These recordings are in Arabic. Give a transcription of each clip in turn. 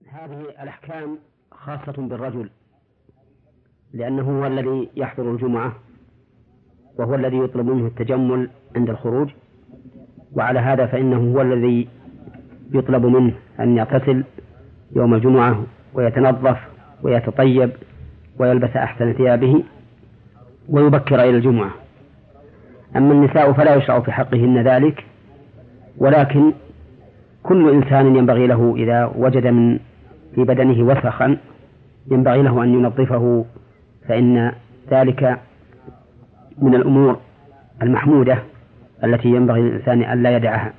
هذه الأحكام خاصة بالرجل، لأنه هو الذي يحضر الجمعة وهو الذي يطلب منه التجمل عند الخروج، وعلى هذا فإنه هو الذي يطلب منه أن يغتسل يوم الجمعة ويتنظف ويتطيب ويلبس أحسن ثيابه ويبكر إلى الجمعة. أما النساء فلا يشرع في حقهن ذلك، ولكن كل إنسان ينبغي له إذا وجد في بدنه وسخا ينبغي له أن ينظفه، فإن ذلك من الأمور المحمودة التي ينبغي للإنسان أن لا يدعها.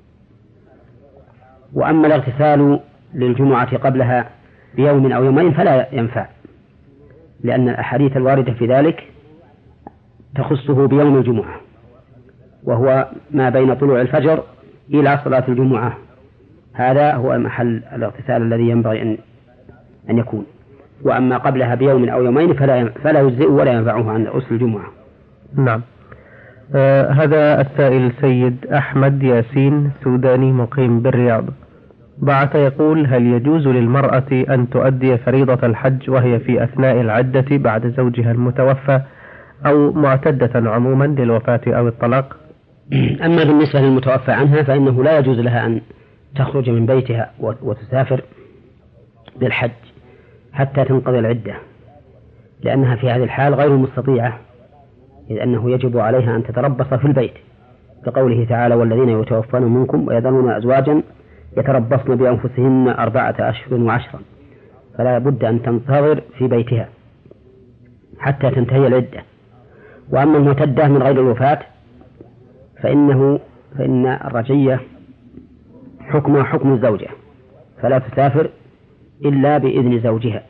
وأما الاغتسال للجمعة قبلها بيوم أو يومين فلا ينفع، لأن الأحاديث الواردة في ذلك تخصه بيوم الجمعة، وهو ما بين طلوع الفجر إلى صلاة الجمعة، هذا هو محل الاغتسال الذي ينبغي أن يكون. وأما قبلها بيوم أو يومين فلا يجزئ ولا ينفعه عن غسل الجمعة. نعم. هذا السائل سيد أحمد ياسين سوداني مقيم بالرياض، بعث يقول: هل يجوز للمرأة أن تؤدي فريضة الحج وهي في أثناء العدة بعد زوجها المتوفى، أو معتدة عموما للوفاة أو الطلاق؟ أما بالنسبة للمتوفى عنها فإنه لا يجوز لها أن تخرج من بيتها وتسافر للحج حتى تنقضي العدة، لأنها في هذه الحال غير مستطيعة، إذ أنه يجب عليها أن تتربص في البيت، كقوله تعالى: والذين يتوفون منكم ويذرون أزواجا يتربصن بأنفسهن 4 أشهر و10، فلا بد أن تنتظر في بيتها حتى تنتهي العدة. وأما المعتدة من غير الوفاة فإن الرجية حكمها حكم الزوجة، فلا تسافر إلا بإذن زوجها،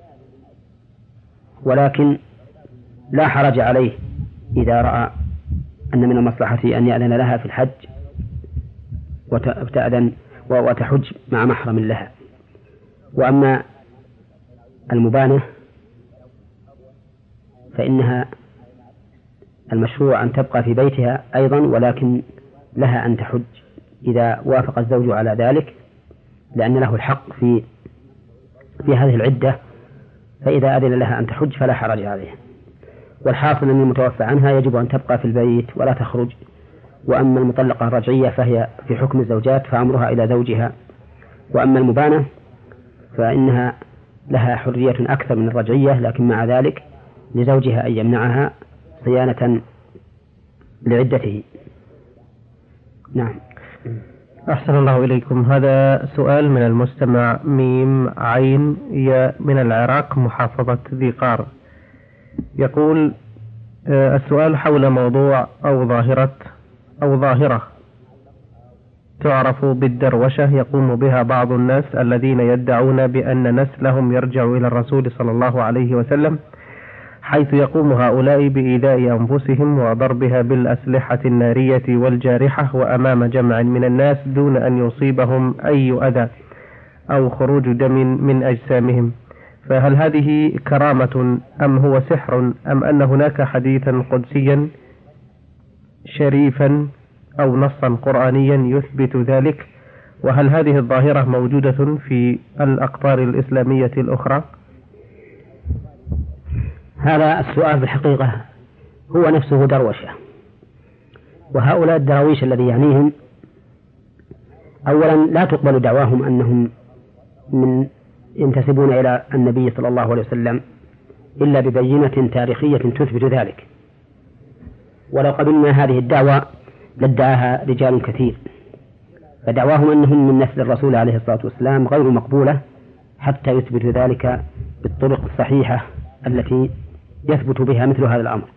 ولكن لا حرج عليه إذا رأى أن من المصلحة أن يأذن لها في الحج وتحج مع محرم لها. وأما المبانة فإنها المشروع أن تبقى في بيتها أيضا، ولكن لها أن تحج إذا وافق الزوج على ذلك، لأن له الحق في هذه العدة، فإذا أذن لها أن تحج فلا حرج عليها. والحاصل أن المتوفى عنها يجب أن تبقى في البيت ولا تخرج. وأما المطلقة الرجعية فهي في حكم الزوجات فأمرها إلى زوجها. وأما المبانة فإنها لها حرية أكثر من الرجعية، لكن مع ذلك لزوجها أن يمنعها صيانة لعدته. نعم. أحسن الله إليكم. هذا سؤال من المستمع ميم عين يا من العراق محافظة ذي قار، يقول: السؤال حول موضوع أو ظاهرة تعرف بالدروشة يقوم بها بعض الناس الذين يدعون بأن نسلهم يرجع إلى الرسول صلى الله عليه وسلم، حيث يقوم هؤلاء بإيذاء أنفسهم وضربها بالأسلحة النارية والجارحة وأمام جمع من الناس دون أن يصيبهم أي أذى أو خروج دم من أجسامهم، فهل هذه كرامة أم هو سحر أم أن هناك حديثا قدسيا شريفا أو نصا قرآنيا يثبت ذلك؟ وهل هذه الظاهرة موجودة في الأقطار الإسلامية الأخرى؟ هذا السؤال بالحقيقة هو نفسه دروشة. وهؤلاء الدراويش الذي يعنيهم أولا لا تقبل دعواهم أنهم ينتسبون إلى النبي صلى الله عليه وسلم إلا ببينة تاريخية تثبت ذلك، ولو قبلنا هذه الدعوة لادعاها رجال كثير، فدعواهم أنهم من نسل الرسول عليه الصلاة والسلام غير مقبولة حتى يثبت ذلك بالطرق الصحيحة التي يثبت بها مثل هذا الأمر.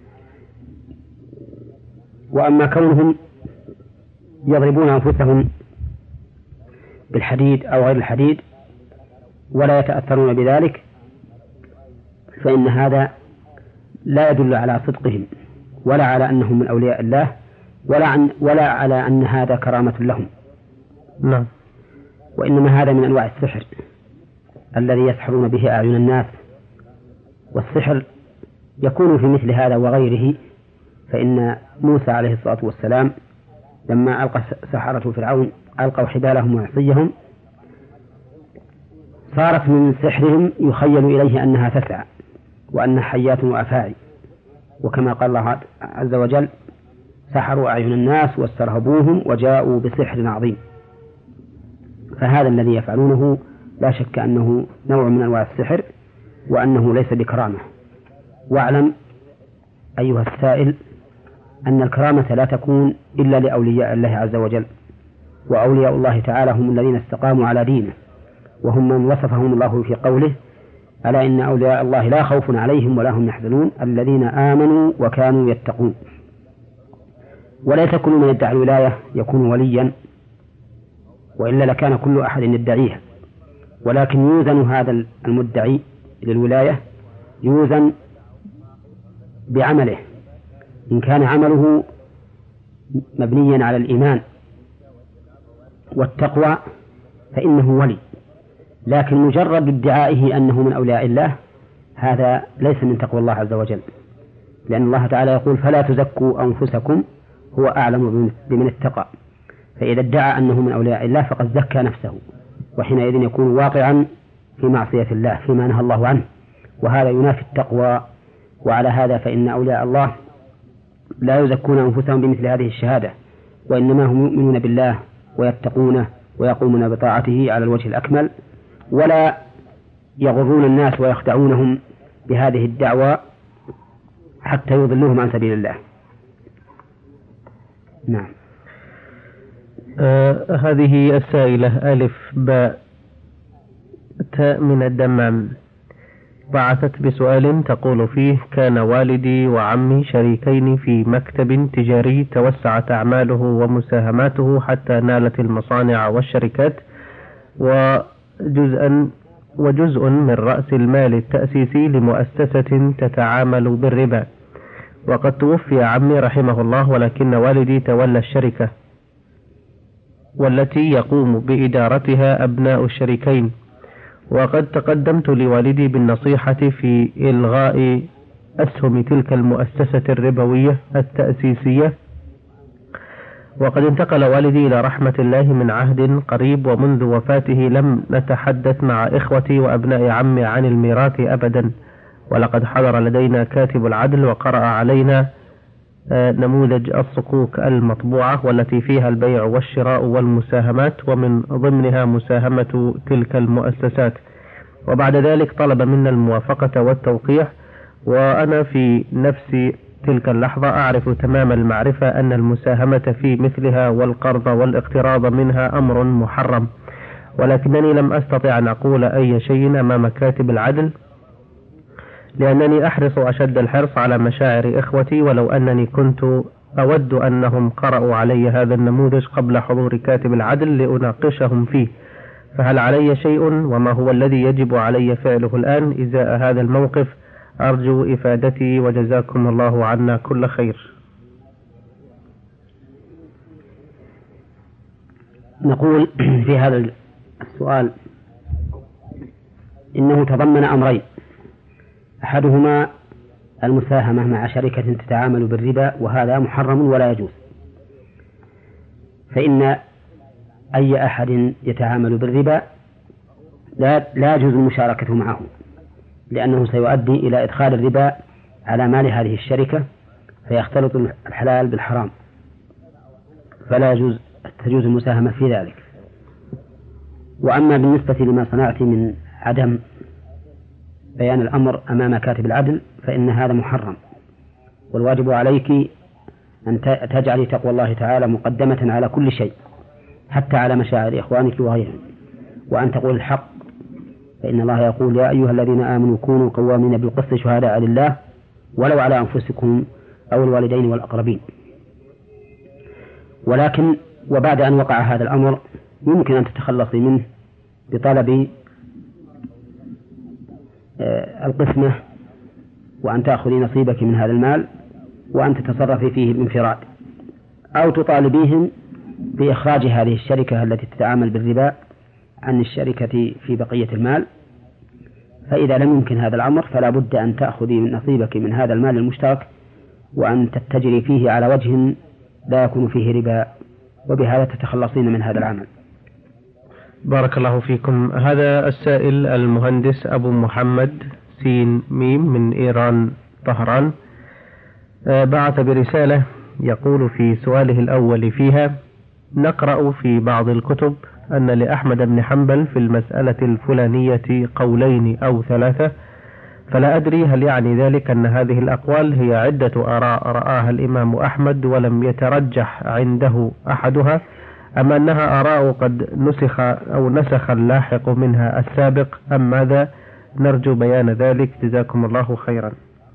وأما كونهم يضربون أنفسهم بالحديد أو غير الحديد ولا يتأثرون بذلك فإن هذا لا يدل على صدقهم ولا على أنهم من أولياء الله ولا على أن هذا كرامة لهم. نعم. وإنما هذا من أنواع السحر الذي يسحرون به أعين الناس، والسحر يكون في مثل هذا وغيره. فإن موسى عليه الصلاة والسلام لما ألقى سحرة فرعون ألقوا حبالهم وعصيهم صارت من سحرهم يخيل إليه أنها تسعى وأنها حيات وأفاعي، وكما قال الله عز وجل: سحروا أعين الناس واسترهبوهم وجاءوا بسحر عظيم. فهذا الذي يفعلونه لا شك أنه نوع من أنواع السحر، وأنه ليس بكرامة. واعلم أيها السائل أن الكرامة لا تكون إلا لأولياء الله عز وجل، وأولياء الله تعالى هم الذين استقاموا على دينه، وهم من وصفهم الله في قوله: ألا إن أولياء الله لا خوف عليهم ولا هم يحزنون الذين آمنوا وكانوا يتقون. وليس كل من يدعي الولاية يكون وليا، وإلا لكان كل أحد يدعيها، ولكن يوزن هذا المدعي للولاية يوزن بعمله. إن كان عمله مبنيا على الإيمان والتقوى فإنه ولي، لكن مجرد ادعائه أنه من أولياء الله هذا ليس من تقوى الله عز وجل، لأن الله تعالى يقول: فلا تزكوا أنفسكم هو أعلم بمن اتقى. فإذا ادعى أنه من أولياء الله فقد زكى نفسه، وحينئذ يكون واقعا في معصية الله فيما نهى الله عنه، وهذا ينافي التقوى. وعلى هذا فإن أولياء الله لا يزكون أنفسهم بمثل هذه الشهادة، وإنما هم يؤمنون بالله ويتقونه ويقومون بطاعته على الوجه الأكمل، ولا يغرون الناس ويخدعونهم بهذه الدعوة حتى يضلوهم عن سبيل الله. نعم. هذه السائلة ألف باء تاء من الدمام بعثت بسؤال تقول فيه: كان والدي وعمي شريكين في مكتب تجاري توسعت أعماله ومساهماته حتى نالت المصانع والشركات وجزء من رأس المال التأسيسي لمؤسسة تتعامل بالربا، وقد توفي عمي رحمه الله، ولكن والدي تولى الشركة والتي يقوم بإدارتها أبناء الشريكين، وقد تقدمت لوالدي بالنصيحة في إلغاء أسهم تلك المؤسسة الربوية التأسيسية، وقد انتقل والدي إلى رحمة الله من عهد قريب، ومنذ وفاته لم نتحدث مع إخوتي وأبناء عمي عن الميراث أبدا، ولقد حضر لدينا كاتب العدل وقرأ علينا نموذج الصكوك المطبوعة والتي فيها البيع والشراء والمساهمات، ومن ضمنها مساهمة تلك المؤسسات، وبعد ذلك طلب منا الموافقة والتوقيع. وأنا في نفس تلك اللحظة أعرف تمام المعرفة أن المساهمة في مثلها والقرض والاقتراض منها أمر محرم، ولكنني لم أستطع أن أقول أي شيء أمام كاتب العدل، لأنني أحرص أشد الحرص على مشاعر إخوتي، ولو أنني كنت أود أنهم قرأوا علي هذا النموذج قبل حضور كاتب العدل لأناقشهم فيه. فهل علي شيء، وما هو الذي يجب علي فعله الآن إزاء هذا الموقف؟ أرجو إفادتي وجزاكم الله عنا كل خير. نقول في هذا السؤال إنه تضمن أمرين: أحدهما المساهمة مع شركة تتعامل بالربا، وهذا محرم ولا يجوز، فإن أي أحد يتعامل بالربا لا يجوز المشاركة معه، لأنه سيؤدي إلى إدخال الربا على مال هذه الشركة فيختلط الحلال بالحرام، فلا تجوز المساهمة في ذلك. وأما بالنسبة لما صنعت من عدم بيان الأمر أمام كاتب العدل فإن هذا محرم، والواجب عليك أن تجعلي تقوى الله تعالى مقدمة على كل شيء، حتى على مشاعر إخوانك وغيرهم، وأن تقول الحق، فإن الله يقول: يا أيها الذين آمنوا كونوا قوامين بالقسط شهداء لله ولو على أنفسكم أو الوالدين والأقربين. ولكن وبعد أن وقع هذا الأمر يمكن أن تتخلصي منه بطلب القسمة، وأن تأخذي نصيبك من هذا المال وأن تتصرفي فيه بانفراد، أو تطالبيهم بإخراج هذه الشركة التي تتعامل بالربا عن الشركة في بقية المال. فإذا لم يمكن هذا الأمر فلا بد أن تأخذي من نصيبك من هذا المال المشترك وأن تتجري فيه على وجه لا يكون فيه ربا، وبهذا تتخلصين من هذا العمل. بارك الله فيكم. هذا السائل المهندس أبو محمد سين ميم من إيران طهران بعث برسالة يقول في سؤاله الأول فيها: نقرأ في بعض الكتب أن لأحمد بن حنبل في المسألة الفلانية قولين أو ثلاثة، فلا أدري هل يعني ذلك أن هذه الأقوال هي عدة آراء رآها الإمام أحمد ولم يترجح عنده أحدها، أم أنها آراء قد نسخ اللاحق منها السابق، أم ماذا؟ نرجو بيان ذلك، جزاكم الله خيرا.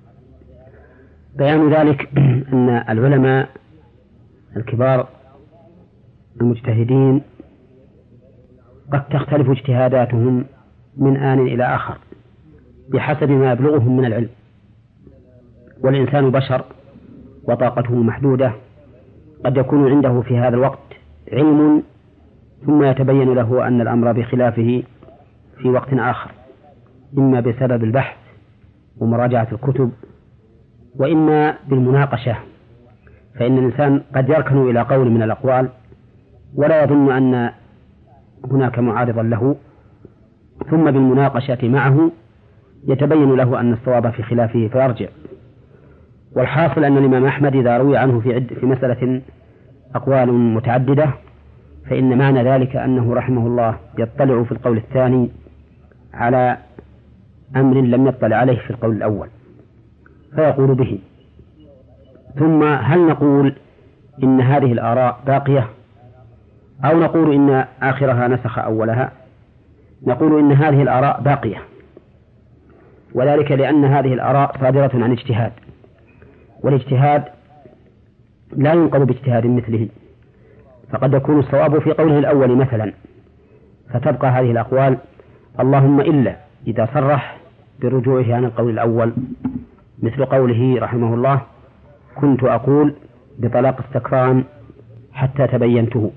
بيان ذلك أن العلماء الكبار المجتهدين قد تختلف اجتهاداتهم من آن إلى آخر بحسب ما يبلغهم من العلم، والإنسان بشر وطاقته محدودة، قد يكون عنده في هذا الوقت علم ثم يتبين له أن الأمر بخلافه في وقت آخر، إما بسبب البحث ومراجعة الكتب وإما بالمناقشة، فإن الإنسان قد يركن إلى قول من الأقوال ولا يظن أن هناك معارضا له، ثم بالمناقشة معه يتبين له أن الصواب في خلافه فيرجع. والحاصل أن الإمام أحمد إذا روي عنه في مسألة أقوال متعددة فإن معنى ذلك أنه رحمه الله يطلع في القول الثاني على أمر لم يطلع عليه في القول الأول فيقول به. ثم هل نقول إن هذه الآراء باقية أو نقول إن آخرها نسخ أولها؟ نقول إن هذه الآراء باقية، وذلك لأن هذه الآراء صادرة عن اجتهاد، والاجتهاد لا ينقض باجتهاد مثله، فقد يكون الصواب في قوله الأول مثلا فتبقى هذه الأقوال، اللهم إلا إذا صرح برجوعه عن القول الأول، مثل قوله رحمه الله: كنت أقول بطلاق السكران حتى تبينته،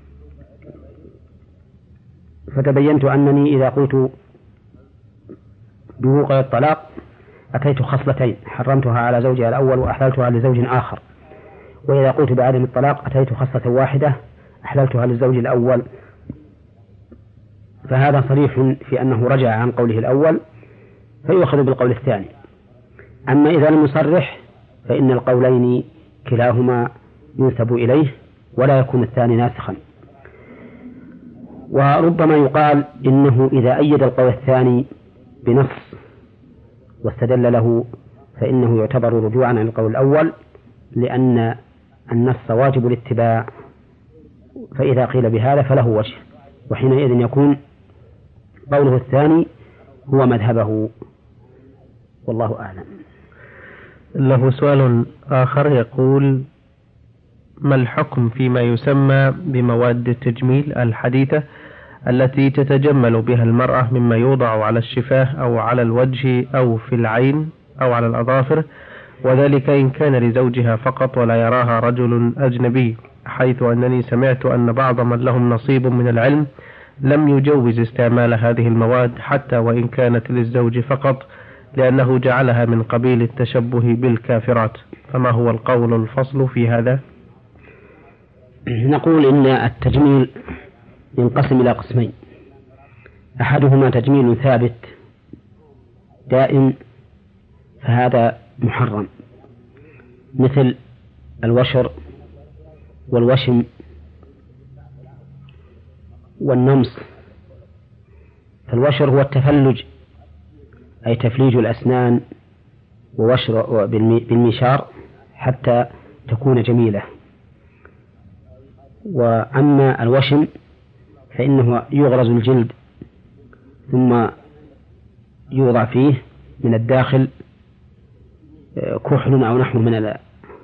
فتبينت أنني إذا قلت بوقوع الطلاق أتيت خصلتين حرمتها على زوجها الأول وأحللتها لزوج آخر، وإذا قلت بعدم الطلاق أتيت خصلة واحدة أحللتها للزوج الأول، فهذا صريح في أنه رجع عن قوله الأول فيؤخذ بالقول الثاني. أما إذا لم يصرح فإن القولين كلاهما ينسب إليه ولا يكون الثاني ناسخا. وربما يقال إنه إذا أيد القول الثاني بنص واستدل له فإنه يعتبر رجوعا عن القول الأول، لأن النص واجب الاتباع، فإذا قيل بهذا فله وجه، وحينئذ يكون قوله الثاني هو مذهبه، والله أعلم. له سؤال آخر يقول: ما الحكم فيما يسمى بمواد التجميل الحديثة التي تتجمل بها المرأة مما يوضع على الشفاه أو على الوجه أو في العين أو على الأظافر، وذلك إن كان لزوجها فقط ولا يراها رجل أجنبي، حيث أنني سمعت أن بعض من لهم نصيب من العلم لم يجوز استعمال هذه المواد حتى وإن كانت للزوج فقط، لأنه جعلها من قبيل التشبه بالكافرات، فما هو القول الفصل في هذا؟ نقول إن التجميل ينقسم إلى قسمين: أحدهما تجميل ثابت دائم فهذا محرم، مثل الوشر والوشم والنمص. فالوشر هو التفلج، أي تفليج الأسنان ووشر بالمنشار حتى تكون جميلة. وأما الوشم فإنه يغرز الجلد ثم يوضع فيه من الداخل كحل أو نحو من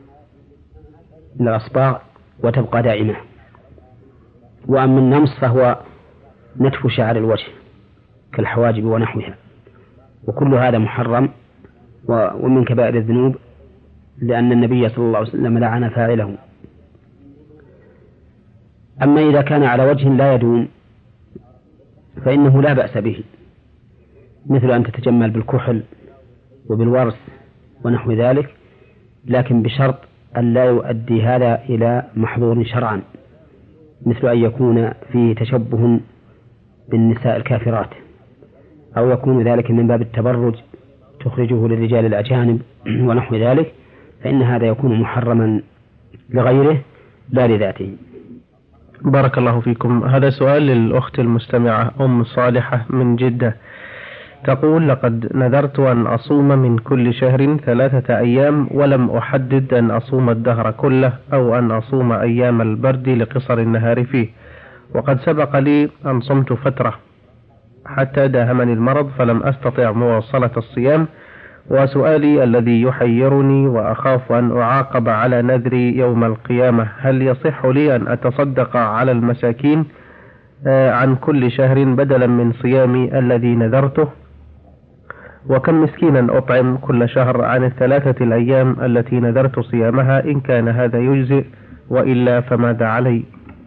الأصباغ وتبقى دائمة. وأما النمص فهو نتف شعر الوجه كالحواجب ونحوها، وكل هذا محرم ومن كبائر الذنوب، لأن النبي صلى الله عليه وسلم لعن فاعله. أما إذا كان على وجه لا يدوم فإنه لا بأس به، مثل أن تتجمل بالكحل وبالورس ونحو ذلك، لكن بشرط أن لا يؤدي هذا إلى محظور شرعا، مثل أن يكون فيه تشبه بالنساء الكافرات، أو يكون ذلك من باب التبرج تخرجه للرجال الأجانب ونحو ذلك، فإن هذا يكون محرما لغيره لا لذاته. بارك الله فيكم. هذا سؤال للأخت المستمعة أم صالحة من جدة، تقول: لقد نذرت أن أصوم من كل شهر 3 أيام، ولم أحدد أن أصوم الدهر كله أو أن أصوم أيام البرد لقصر النهار فيه، وقد سبق لي أن صمت فترة حتى داهمني المرض فلم أستطع مواصلة الصيام، وسؤالي الذي يحيرني وأخاف أن أعاقب على نذري يوم القيامة: هل يصح لي أن أتصدق على المساكين عن كل شهر بدلا من صيامي الذي نذرته؟ وكم مسكينا أطعم كل شهر عن 3 الأيام التي نذرت صيامها إن كان هذا يجزئ، وإلا فماذا علي؟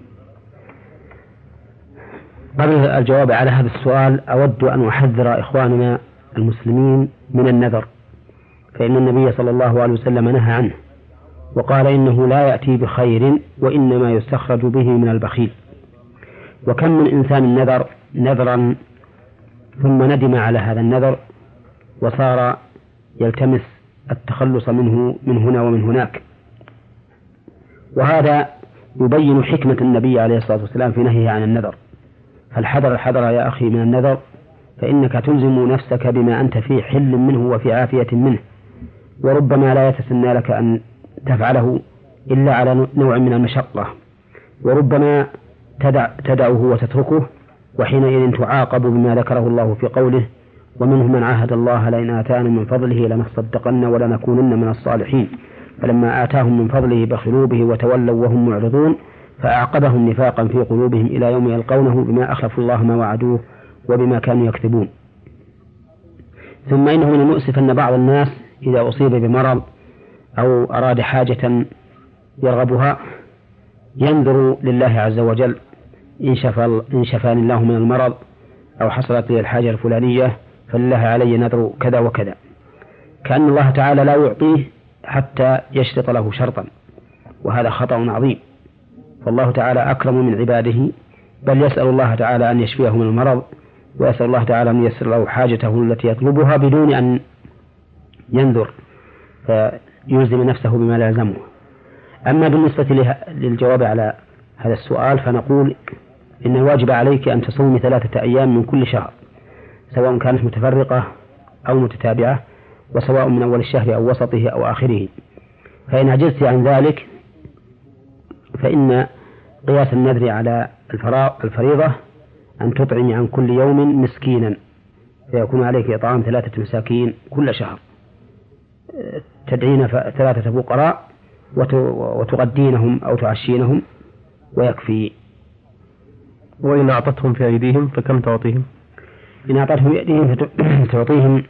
قبل الجواب على هذا السؤال أود أن أحذر إخواننا المسلمين من النذر، فإن النبي صلى الله عليه وسلم نهى عنه وقال إنه لا يأتي بخير وإنما يستخرج به من البخيل. وكم من إنسان نذر نذرا ثم ندم على هذا النذر وصار يلتمس التخلص منه من هنا ومن هناك، وهذا يبين حكمة النبي عليه الصلاة والسلام في نهيه عن النذر. فالحذر الحذر يا أخي من النذر، فإنك تلزم نفسك بما أنت في حل منه وفي عافية منه، وربما لا يتسنى لك أن تفعله إلا على نوع من المشقة، وربما تدعه وتتركه، وحينئذ تعاقب بما ذكره الله في قوله: ومنهم من عاهد الله لئن آتانا من فضله لنصدقن ولنكونن من الصالحين، فلما آتاهم من فضله بخلوا به وتولوا وهم معرضون فأعقبهم نفاقا في قلوبهم إلى يوم يلقونه بما أخلفوا الله ما وعدوه وبما كانوا يكذبون. ثم إنه من المؤسف أن بعض الناس إذا أصيب بمرض أو أراد حاجة يرغبها ينذر لله عز وجل: إن شفاني الله من المرض أو حصلت لي الحاجة الفلانية فلله علي نذر كذا وكذا، كأن الله تعالى لا يعطيه حتى يشرط له شرطا، وهذا خطأ عظيم. فالله تعالى أكرم من عباده، بل يسأل الله تعالى أن يشفيه من المرض، ويسأل الله تعالى أن ييسر له حاجته التي يطلبها بدون أن ينذر فيلزم نفسه بما لا يلزمه. أما بالنسبة للجواب على هذا السؤال فنقول إن الواجب عليك أن تصومي 3 أيام من كل شهر، سواء كانت متفرقة أو متتابعة، وسواء من أول الشهر أو وسطه أو آخره. فإن عجزت عن ذلك فإن قياس النذر على الفريضة أن تطعم عن كل يوم مسكينا، فيكون عليك إطعام 3 مساكين كل شهر، تدعين 3 فقراء وتغدينهم أو تعشينهم ويكفي. وإن أعطتهم في أيديهم فكم تعطيهم؟ إن أعطتهم في أيديهم فتعطيهم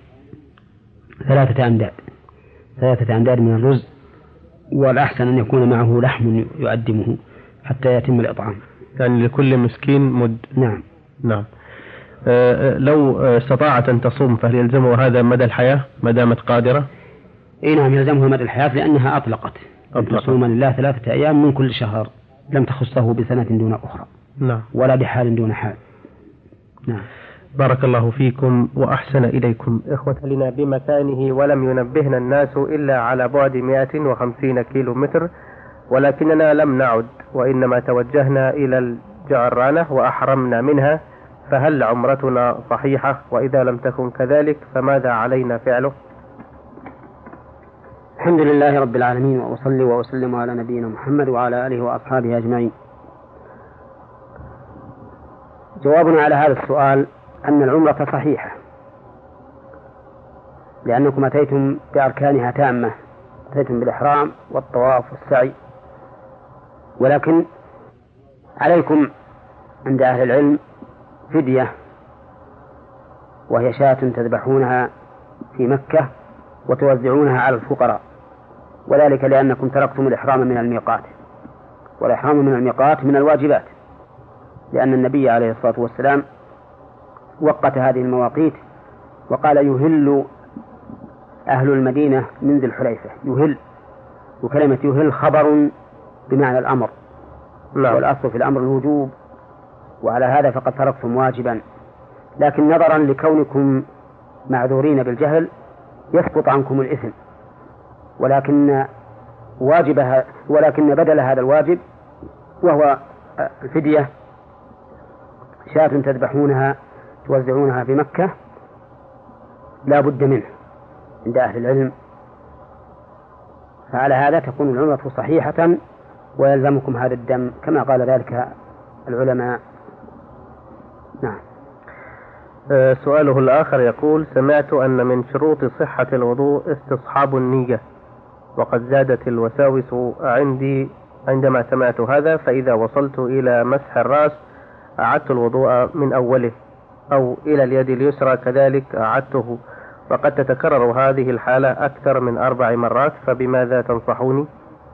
3 أمداد، 3 أمداد من الرز، والأحسن أن يكون معه لحم يقدمه حتى يتم الإطعام، يعني لكل مسكين مد. نعم. نعم. لو استطاعت أن تصوم فهل يلزمه هذا مدى الحياة ما دامت قادرة؟ إيه نعم، يلزمه مدى الحياة، لأنها أطلقت تصوم لله 3 أيام من كل شهر، لم تخصه بسنة دون أخرى. نعم. ولا بحال دون حال. نعم. بارك الله فيكم وأحسن إليكم. إخوة لنا بمكانه ولم ينبهنا الناس إلا على بعد 150 كيلو متر، ولكننا لم نعد وإنما توجهنا إلى الجعرانة وأحرمنا منها، فهل عمرتنا صحيحة؟ وإذا لم تكن كذلك فماذا علينا فعله؟ الحمد لله رب العالمين، وأصلي وأسلم على نبينا محمد وعلى آله وأصحابه أجمعين. جوابنا على هذا السؤال أن العمرة صحيحة، لأنكم أتيتم بأركانها تامة، أتيتم بالإحرام والطواف والسعي، ولكن عليكم عند أهل العلم فدية، وهي شاة تذبحونها في مكة وتوزعونها على الفقراء، وذلك لأنكم تركتم الإحرام من الميقات، والإحرام من الميقات من الواجبات، لأن النبي عليه الصلاة والسلام وقت هذه المواقيت وقال: يهل أهل المدينة من ذي الحليفة. يهل، وكلمة يهل خبر بمعنى الأمر، والأصل في الأمر الوجوب، وعلى هذا فقد تركتم واجبا، لكن نظرا لكونكم معذورين بالجهل يسقط عنكم الإثم، ولكن بدل هذا الواجب وهو الفدية شاة تذبحونها توزعونها في مكة لا بد منه عند أهل العلم، فعلى هذا تكون العمرة صحيحة ويلزمكم هذا الدم كما قال ذلك العلماء. نعم. سؤاله الآخر يقول: سمعت أن من شروط صحة الوضوء استصحاب النية، وقد زادت الوساوس عندي عندما سمعت هذا، فإذا وصلت إلى مسح الرأس أعدت الوضوء من أوله، أو إلى اليد اليسرى كذلك أعدته، وقد تتكرر هذه الحالة أكثر من 4 مرات، فبماذا تنصحوني؟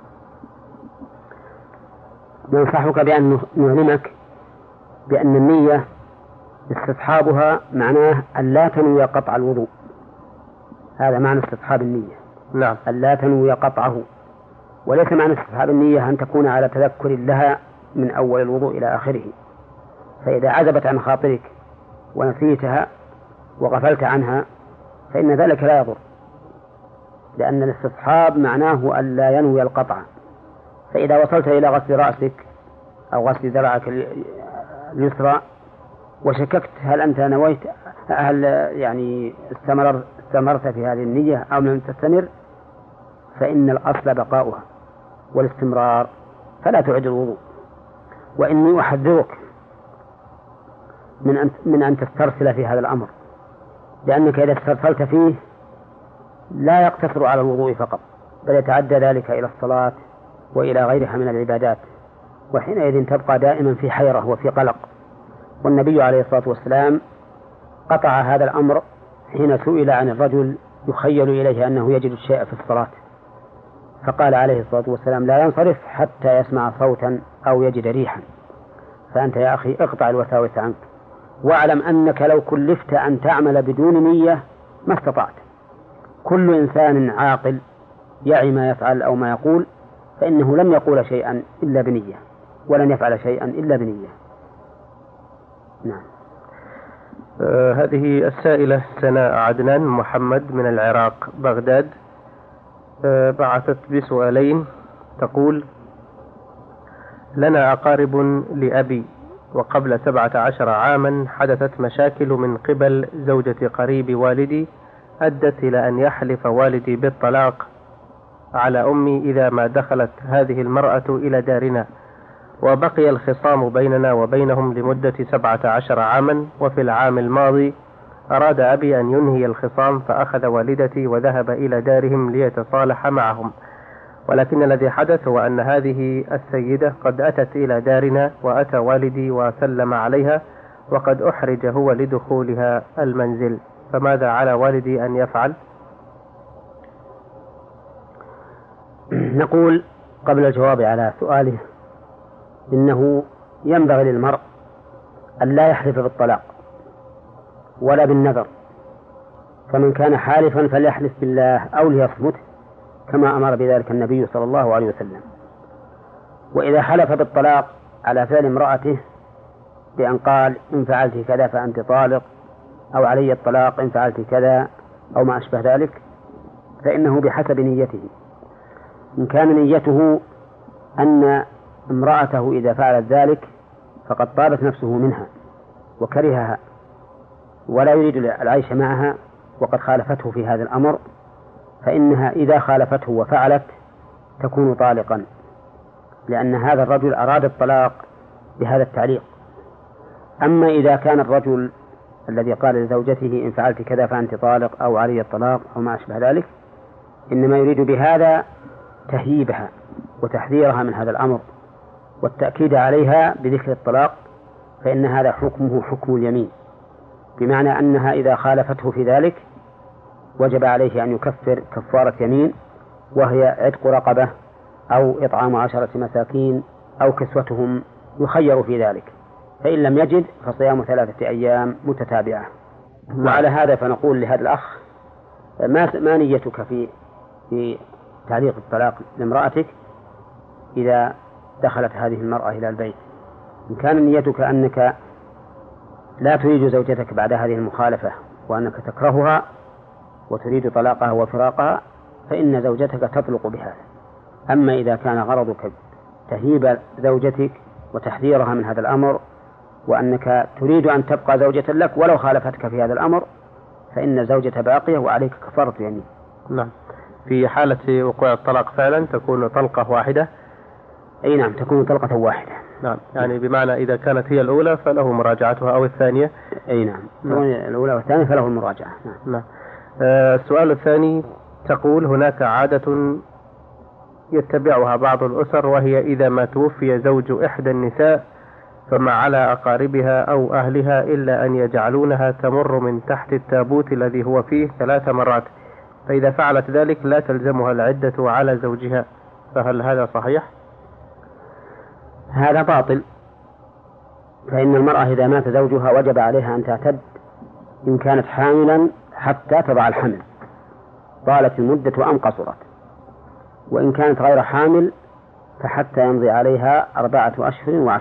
ننصحك بأن نعلمك بأن النية استصحابها معناه أن لا تنوي قطع الوضوء، هذا معنى استصحاب النية. نعم. أن لا تنوي قطعه، وليس معنى استصحاب النية أن تكون على تذكر لها من أول الوضوء إلى آخره، فإذا عزبت عن خاطرك ونسيتها وغفلت عنها فإن ذلك لا يضر، لأن الاستصحاب معناه أن لا ينوي القطع. فإذا وصلت إلى غسل رأسك أو غسل ذراعك اليسرى وشككت هل أنت نويت، هل يعني استمرت في هذه النية أو لم تستمر، فإن الأصل بقاؤها والاستمرار، فلا تعد الوضوء. وإني أحذرك من أن تسترسل في هذا الأمر، لأنك إذا استرسلت فيه لا يقتصر على الوضوء فقط، بل يتعدى ذلك إلى الصلاة وإلى غيرها من العبادات، وحينئذ تبقى دائما في حيرة وفي قلق. والنبي عليه الصلاة والسلام قطع هذا الأمر حين سئل عن الرجل يخيل إليه أنه يجد الشيء في الصلاة، فقال عليه الصلاة والسلام: لا ينصرف حتى يسمع صوتا أو يجد ريحا. فأنت يا أخي اقطع الوساوس عنك، واعلم أنك لو كلفت أن تعمل بدون نية ما استطعت. كل إنسان عاقل يعي ما يفعل أو ما يقول فإنه لم يقول شيئا إلا بنية، ولن يفعل شيئا إلا بنية. نعم. هذه السائلة سناء عدنان محمد من العراق بغداد، بعثت بسؤالين. تقول: لنا أقارب لأبي، وقبل 17 عاما حدثت مشاكل من قبل زوجة قريب والدي أدت إلى أن يحلف والدي بالطلاق على أمي إذا ما دخلت هذه المرأة إلى دارنا، وبقي الخصام بيننا وبينهم لمدة 17 عاما. وفي العام الماضي أراد أبي أن ينهي الخصام، فأخذ والدتي وذهب إلى دارهم ليتصالح معهم، ولكن الذي حدث هو أن هذه السيدة قد أتت إلى دارنا وأتى والدي وسلم عليها، وقد أحرج هو لدخولها المنزل، فماذا على والدي أن يفعل؟ نقول قبل الجواب على سؤاله إنه ينبغي للمرء أن لا يحلف بالطلاق ولا بالنذر، فمن كان حالفا فليحلف بالله أو ليصمت كما أمر بذلك النبي صلى الله عليه وسلم. وإذا حلف بالطلاق على فعل امرأته بأن قال: إن فعلت كذا فأنت طالق، أو علي الطلاق إن فعلت كذا، أو ما أشبه ذلك، فإنه بحسب نيته. إن كان نيته أن امرأته إذا فعلت ذلك فقد طابت نفسه منها وكرهها ولا يريد العيش معها وقد خالفته في هذا الأمر، فإنها إذا خالفته وفعلت تكون طالقا، لأن هذا الرجل أراد الطلاق بهذا التعليق. أما إذا كان الرجل الذي قال لزوجته: إن فعلت كذا فأنت طالق، أو علي الطلاق، أو ما أشبه ذلك، إنما يريد بهذا تهييبها وتحذيرها من هذا الأمر والتأكيد عليها بذكر الطلاق، فإن هذا حكمه حكم اليمين، بمعنى أنها إذا خالفته في ذلك وجب عليه أن يكفر كفارة يمين، وهي عتق رقبة أو إطعام 10 مساكين أو كسوتهم، يخير في ذلك، فإن لم يجد فصيام 3 أيام متتابعة. وعلى هذا فنقول لهذا الأخ: ما نيتك في تعليق الطلاق لامرأتك إذا دخلت هذه المرأة إلى البيت؟ إن كان نيتك أنك لا تريد زوجتك بعد هذه المخالفة وأنك تكرهها وتريد طلاقها وفراقها فإن زوجتك تطلق بهذا. أما إذا كان غرضك تهيب زوجتك وتحذيرها من هذا الأمر وأنك تريد أن تبقى زوجة لك ولو خالفتك في هذا الأمر فإن الزوجة باقية وعليك كفارة يمين. نعم. في حالة وقوع الطلاق فعلا تكون طلقة واحدة. أي نعم، تكون طلقة واحدة. نعم، يعني بمعنى إذا كانت هي الأولى فله مراجعتها أو الثانية. أي نعم، الأولى والثانية فله المراجعة. نعم. السؤال الثاني تقول هناك عادة يتبعها بعض الأسر وهي إذا ما توفي زوج إحدى النساء فما على أقاربها أو أهلها إلا أن يجعلونها تمر من تحت التابوت الذي هو فيه 3 مرات، فإذا فعلت ذلك لا تلزمها العدة على زوجها، فهل هذا صحيح؟ هذا باطل، فإن المرأة إذا مات زوجها وجب عليها أن تعتد إن كانت حاملا حتى تضع الحمل طالت المدة أم قصرت، وإن كانت غير حامل فحتى يمضي عليها 4 أشهر و10.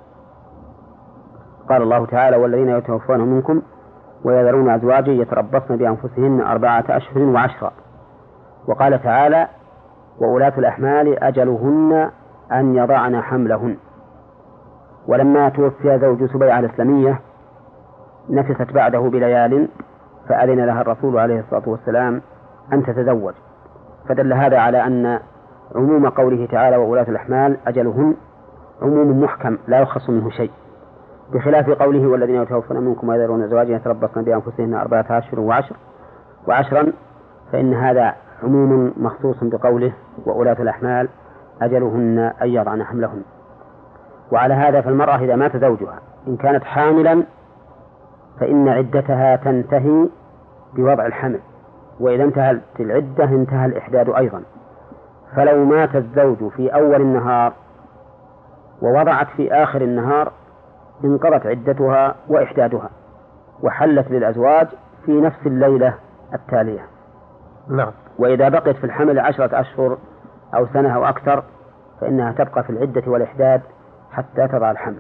قال الله تعالى: والذين يتوفون منكم ويذرون أزواجا يتربصن بأنفسهن 4 أشهر و10. وقال تعالى: وأولاة الأحمال أجلهن أن يضعن حملهن. ولما توفي زوج سبيعة الإسلامية نفست بعده بليال فأذن لها الرسول عليه الصلاة والسلام أن تتزوج، فدل هذا على أن عموم قوله تعالى وأولاة الأحمال أجلهن عموم محكم لا يخص منه شيء، بخلاف قوله والذين يتوفون منكم ويذرون أزواجا يتربصن بأنفسهن 4 أشهر و10 فإن هذا عموم مخصوص بقوله وأولاة الأحمال أجلهن أن يضعن حملهن. وعلى هذا فالمرأة إذا مات زوجها إن كانت حاملا فإن عدتها تنتهي بوضع الحمل، وإذا انتهت العدة انتهى الإحداد أيضا. فلو مات الزوج في أول النهار ووضعت في آخر النهار انقضت عدتها وإحدادها وحلت للأزواج في نفس الليلة التالية. نعم. وإذا بقيت في الحمل 10 أشهر أو سنة أو أكثر فإنها تبقى في العدة والإحداد حتى تضع الحمل.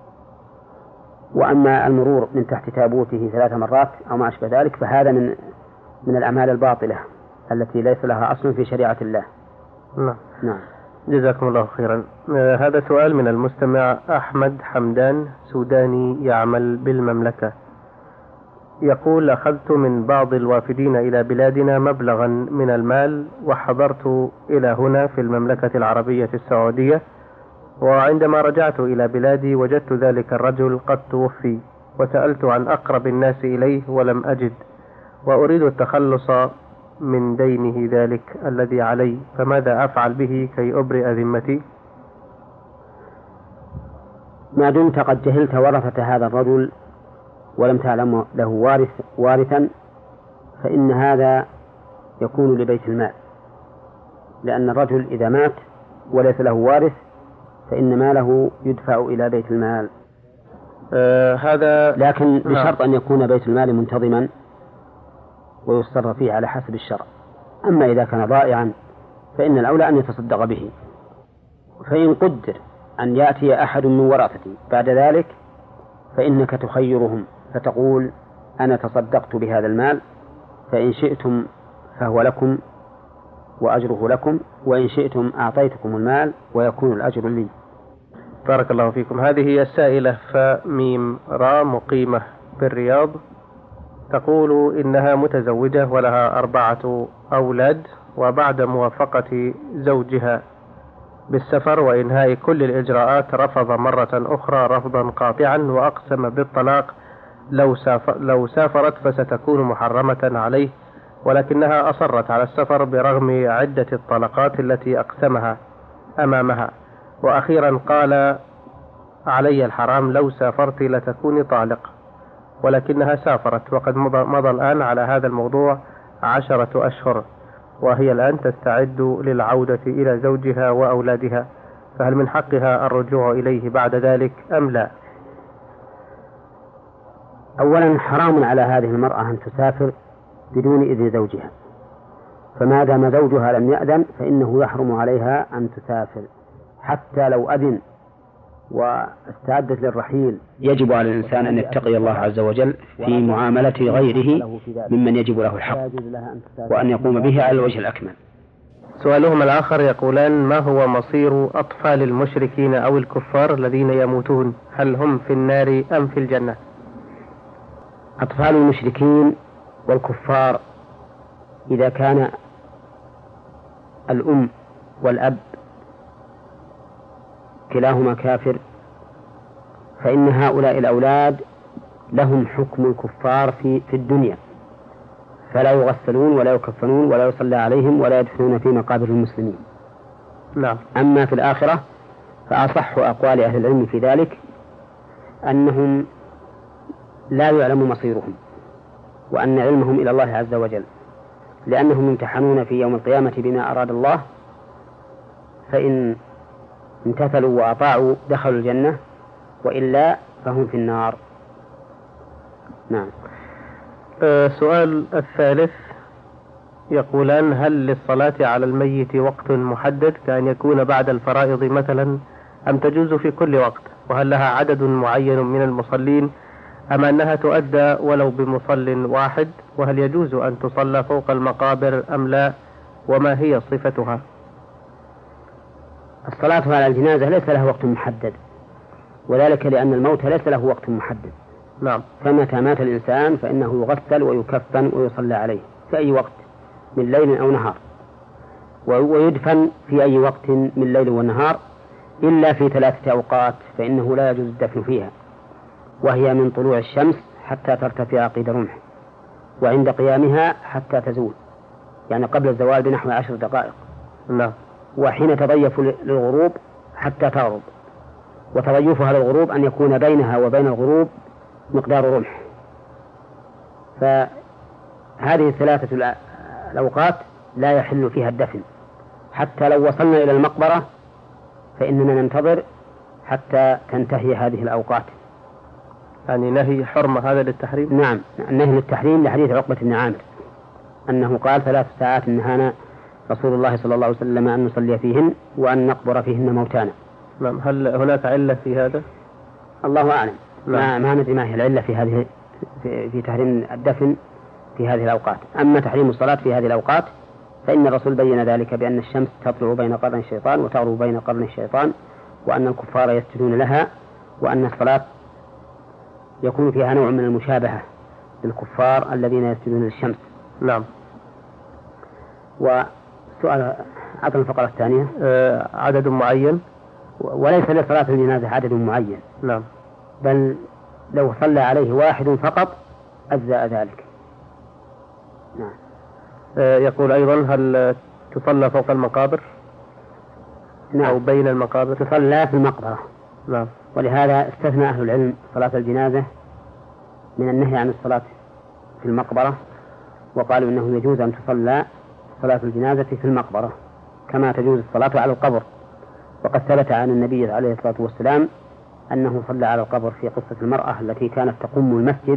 وأما المرور من تحت تابوته 3 مرات أو ما أشبه ذلك فهذا من الأعمال الباطلة التي ليس لها أصل في شريعة الله. نعم. جزاكم الله خيرا. هذا سؤال من المستمع أحمد حمدان سوداني يعمل بالمملكة، يقول: أخذت من بعض الوافدين إلى بلادنا مبلغا من المال وحضرت إلى هنا في المملكة العربية السعودية، وعندما رجعت إلى بلادي وجدت ذلك الرجل قد توفي، وسألت عن أقرب الناس إليه ولم أجد، وأريد التخلص من دينه ذلك الذي علي، فماذا أفعل به كي أبرئ ذمتي؟ ما دمت قد جهلت ورثة هذا الرجل ولم تعلم له وارثا فإن هذا يكون لبيت المال، لأن الرجل إذا مات وليس له وارث فإن ماله يدفع إلى بيت المال. هذا لكن بشرط أن يكون بيت المال منتظما ويصرف فيه على حسب الشرع. أما إذا كان ضائعا فإن الأولى أن يتصدق به. فإن قدر أن يأتي أحد من ورثتي بعد ذلك فإنك تخيرهم فتقول: أنا تصدقت بهذا المال، فإن شئتم فهو لكم وأجره لكم، وإن شئتم أعطيتكم المال ويكون الأجر لي. بارك الله فيكم. هذه هي السائلة فميم را مقيمة بالرياض، تقول إنها متزوجة ولها 4 أولاد، وبعد موافقة زوجها بالسفر وإنهاء كل الإجراءات رفض مرة أخرى رفضا قاطعا وأقسم بالطلاق لو سافرت فستكون محرمة عليه، ولكنها أصرت على السفر برغم عدة الطلقات التي أقسمها أمامها، وأخيرا قال: علي الحرام لو سافرت لتكوني طالق، ولكنها سافرت وقد مضى الآن على هذا الموضوع 10 أشهر، وهي الآن تستعد للعودة إلى زوجها وأولادها، فهل من حقها الرجوع إليه بعد ذلك أم لا؟ أولا حرام على هذه المرأة أن تسافر بدون إذن زوجها، فما دام زوجها لم يأذن فإنه يحرم عليها أن تسافر حتى لو أذن واستعدت للرحيل يجب على الإنسان أن يتقي الله عز وجل في معاملة غيره ممن يجب له الحق وأن يقوم به على الوجه الأكمل. سؤالهم الآخر يقولان: ما هو مصير أطفال المشركين أو الكفار الذين يموتون؟ هل هم في النار أم في الجنة؟ أطفال المشركين والكفار إذا كان الأم والأب كلاهما كافر فإن هؤلاء الأولاد لهم حكم الكفار في الدنيا، فلا يغسلون ولا يكفنون ولا يصلى عليهم ولا يدفنون في مقابر المسلمين. نعم. أما في الآخرة فأصح أقوال أهل العلم في ذلك أنهم لا يعلم مصيرهم، وأن علمهم إلى الله عز وجل، لأنهم يمتحنون في يوم القيامة بما أراد الله، فإن امتثلوا وأطاعوا دخلوا الجنة، وإلا فهم في النار. نعم. سؤال الثالث يقولان: هل للصلاة على الميت وقت محدد كأن يكون بعد الفرائض مثلا، أم تجوز في كل وقت؟ وهل لها عدد معين من المصلين أم أنها تؤدى ولو بمصل واحد؟ وهل يجوز أن تصلى فوق المقابر أم لا؟ وما هي صفتها؟ الصلاة على الجنازة ليس له وقت محدد، وذلك لأن الموت ليس له وقت محدد. نعم. فمتى مات الإنسان فإنه يغسل ويكفن ويصلى عليه في أي وقت من ليل أو نهار، ويدفن في أي وقت من ليل ونهار، إلا في 3 أوقات فإنه لا يجوز الدفن فيها، وهي من طلوع الشمس حتى ترتفع قيد رمح، وعند قيامها حتى تزول، يعني قبل الزوال بنحو 10 دقائق. نعم. وحين تضيف للغروب حتى تغرب، وتضيفها للغروب أن يكون بينها وبين الغروب مقدار رمح. فهذه 3 الأوقات لا يحل فيها الدفن، حتى لو وصلنا إلى المقبرة فإننا ننتظر حتى تنتهي هذه الأوقات. يعني نهي حرمة هذا للتحريم؟ نعم، النهي للتحريم لحديث عقبة بن عامر أنه قال 3 ساعات نهانا رسول الله صلى الله عليه وسلم أن نصلي فيهن وأن نقبر فيهن موتانا. نعم. هل هناك علة في هذا؟ الله أعلم. نعم. ما ندري ما هي العلة في هذه في تحريم الدفن في هذه الأوقات. أما تحريم الصلاة في هذه الأوقات فإن الرسول بين ذلك بأن الشمس تطلع بين قرن الشيطان وتغرب بين قرن الشيطان، وأن الكفار يسجدون لها، وأن الصلاة يكون فيها نوع من المشابهة للكفار الذين يسجدون للشمس. نعم. وسؤال عطل الفقرة الثانية. عدد معين؟ وليس لصلاة الجنازة عدد معين. نعم. بل لو صلى عليه واحد فقط أجزاء ذلك. نعم. يقول أيضا: هل تصلى فوق المقابر؟ نعم. أو بين المقابر؟ تصلى في المقبرة. نعم. ولهذا استثنى أهل العلم صلاة الجنازة من النهي عن الصلاة في المقبرة، وقالوا إنه يجوز أن تصلى صلاة الجنازة في المقبرة كما تجوز الصلاة على القبر. وقد ثبت عن النبي عليه الصلاة والسلام أنه صلى على القبر في قصة المرأة التي كانت تقوم المسجد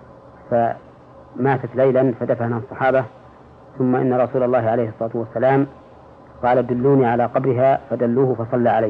فماتت ليلا فدفنها الصحابة، ثم إن رسول الله عليه الصلاة والسلام قال: دلوني على قبرها، فدلوه فصلى عليه.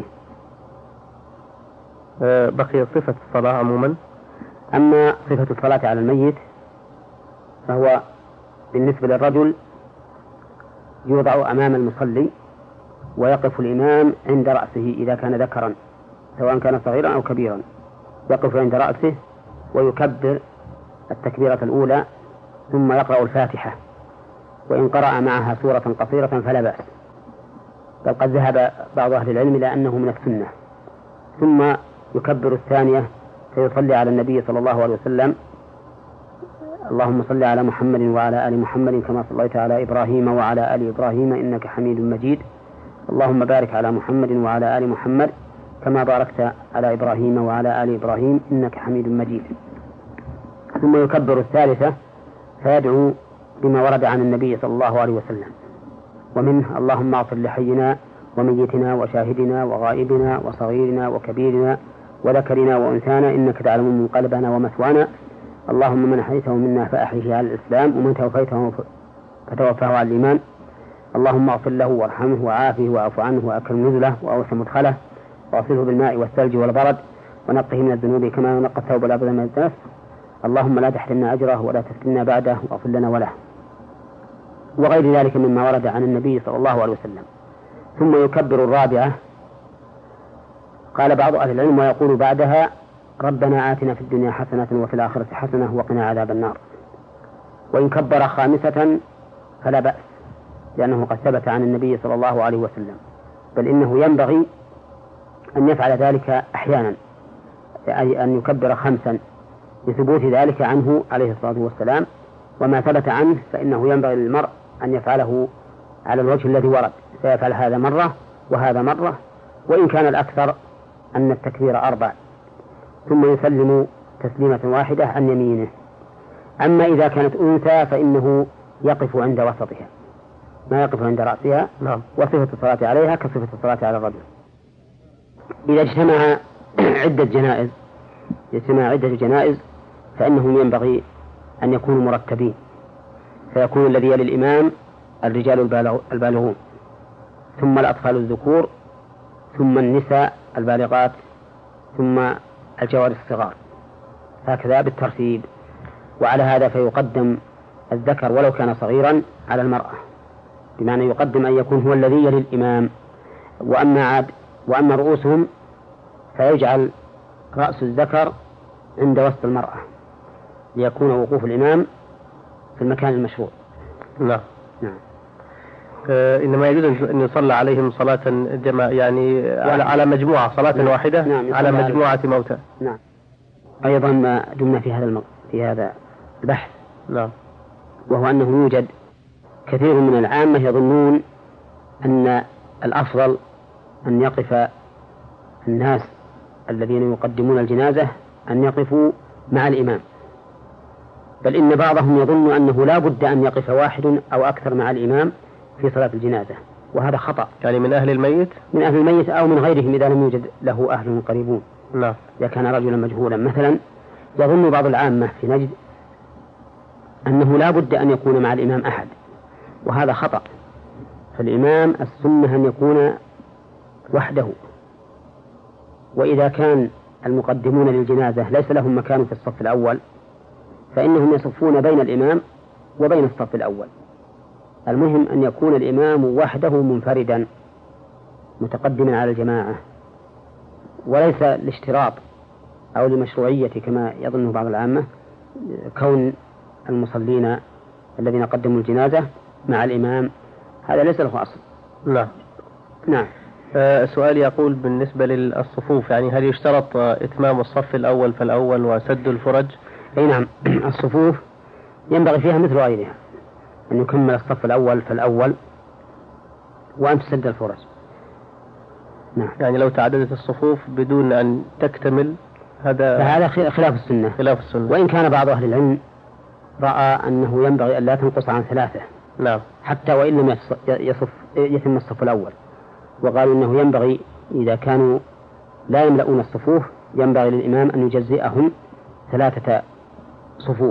بقي صفة الصلاة عموما. أما صفة الصلاة على الميت فهو بالنسبة للرجل يوضع أمام المصلي ويقف الإمام عند رأسه إذا كان ذكرا سواء كان صغيرا أو كبيرا، يقف عند رأسه ويكبر التكبيرة الأولى ثم يقرأ الفاتحة، وإن قرأ معها سورة قصيرة فلا بأس، بل قد ذهب بعض أهل العلم إلى أنه من السنة. ثم يكبر الثانية فيصلي على النبي صلى الله عليه وسلم: اللهم صل على محمد وعلى آل محمد كما صليت على إبراهيم وعلى آل إبراهيم إنك حميد مجيد، اللهم بارك على محمد وعلى آل محمد كما باركت على إبراهيم وعلى آل إبراهيم إنك حميد مجيد. ثم يكبر الثالثة فيدعو بما ورد عن النبي صلى الله عليه وسلم، ومنه: اللهم اغفر لحينا وميتنا وشاهدنا وغائبنا وصغيرنا وكبيرنا وذكرنا وأنثانا إنك تعلم منقلبنا ومثوانا، اللهم من أحييته منا فأحيه على الإسلام، ومن توفيته فتوفاه على الإيمان، اللهم اغفر له وارحمه وعافه واعف عنه وأكرم نزله وأوسع مدخله، واغسله بالماء والثلج والبرد ونقه من الذنوب كما ينقى الثوب الأبيض من الدنس. اللهم لا تحرمنا أجره ولا تفتنا بعده واغفر لنا وله، وغير ذلك مما ورد عن النبي صلى الله عليه وسلم. ثم يكبر الرابعة. قال بعض أهل العلم ويقول بعدها ربنا آتنا في الدنيا حسنة وفي الآخرة حسنة وقنا عذاب النار. وإن كبر خامسة فلا بأس، لأنه قد ثبت عن النبي صلى الله عليه وسلم، بل إنه ينبغي أن يفعل ذلك أحيانا، أي أن يكبر خمسا لثبوت ذلك عنه عليه الصلاة والسلام. وما ثبت عنه فإنه ينبغي للمرء أن يفعله على الوجه الذي ورد، فيفعل هذا مرة وهذا مرة، وإن كان الأكثر أن التكبير 4، ثم يسلم تسليمة واحدة عن يمينه. أما إذا كانت أنثى فإنه يقف عند وسطها، ما يقف عند رأسها. وصفة الصلاة عليها كصفة الصلاة على الرجل. إذا اجتمع عدة جنائز فإنهم ينبغي أن يكونوا مرتبين، فيكون الذي يلي الإمام الرجال البالغون، ثم الأطفال الذكور، ثم النساء البالغات، ثم الجواري الصغار، هكذا بالترتيب. وعلى هذا فيقدم الذكر ولو كان صغيرا على المرأة، بمعنى يقدم أن يكون هو الذي يلي الإمام. وأما رؤوسهم فيجعل رأس الذكر عند وسط المرأة ليكون وقوف الإمام في المكان المشروع. نعم. إنما يجوز أن يصلى عليهم صلاة يعني على مجموعة صلاة واحدة. نعم. على مجموعة موتى. نعم. أيضا ما دمنا في هذا البحث. نعم. وهو أنه يوجد كثير من العامة يظنون أن الأفضل أن يقف الناس الذين يقدمون الجنازة أن يقفوا مع الإمام، بل إن بعضهم يظن أنه لا بد أن يقف واحد أو أكثر مع الإمام في صلاة الجنازة، وهذا خطأ. يعني من أهل الميت أو من غيرهم إذا لم يوجد له أهل قريبون. لا. إذا كان رجلا مجهولا مثلا، يظن بعض العامة في نجد أنه لا بد أن يكون مع الإمام أحد، وهذا خطأ. فالإمام السنة أن يكون وحده، وإذا كان المقدمون للجنازة ليس لهم مكان في الصف الأول فإنهم يصفون بين الإمام وبين الصف الأول. المهم أن يكون الإمام وحده منفردا متقدما على الجماعة، وليس الاشتراط أو لمشروعية كما يظن بعض العامة كون المصلين الذين قدموا الجنازة مع الإمام، هذا ليس له أصل. لا. نعم. سؤال يقول بالنسبة للصفوف، يعني هل يشترط إتمام الصف الأول فالأول وسد الفرج؟ أي نعم. الصفوف ينبغي فيها مثل غيرها أن يكمل الصف الأول فالأول وأن تسد الفرج. نعم. يعني لو تعددت الصفوف بدون أن تكتمل فهذا خلاف السنة. وإن كان بعض أهل العلم رأى أنه ينبغي أن لا تنقص عن 3. نعم. حتى وإن لم يتم الصف الأول، وقالوا أنه ينبغي إذا كانوا لا يملؤون الصفوف ينبغي للإمام أن يجزئهم 3 صفوف.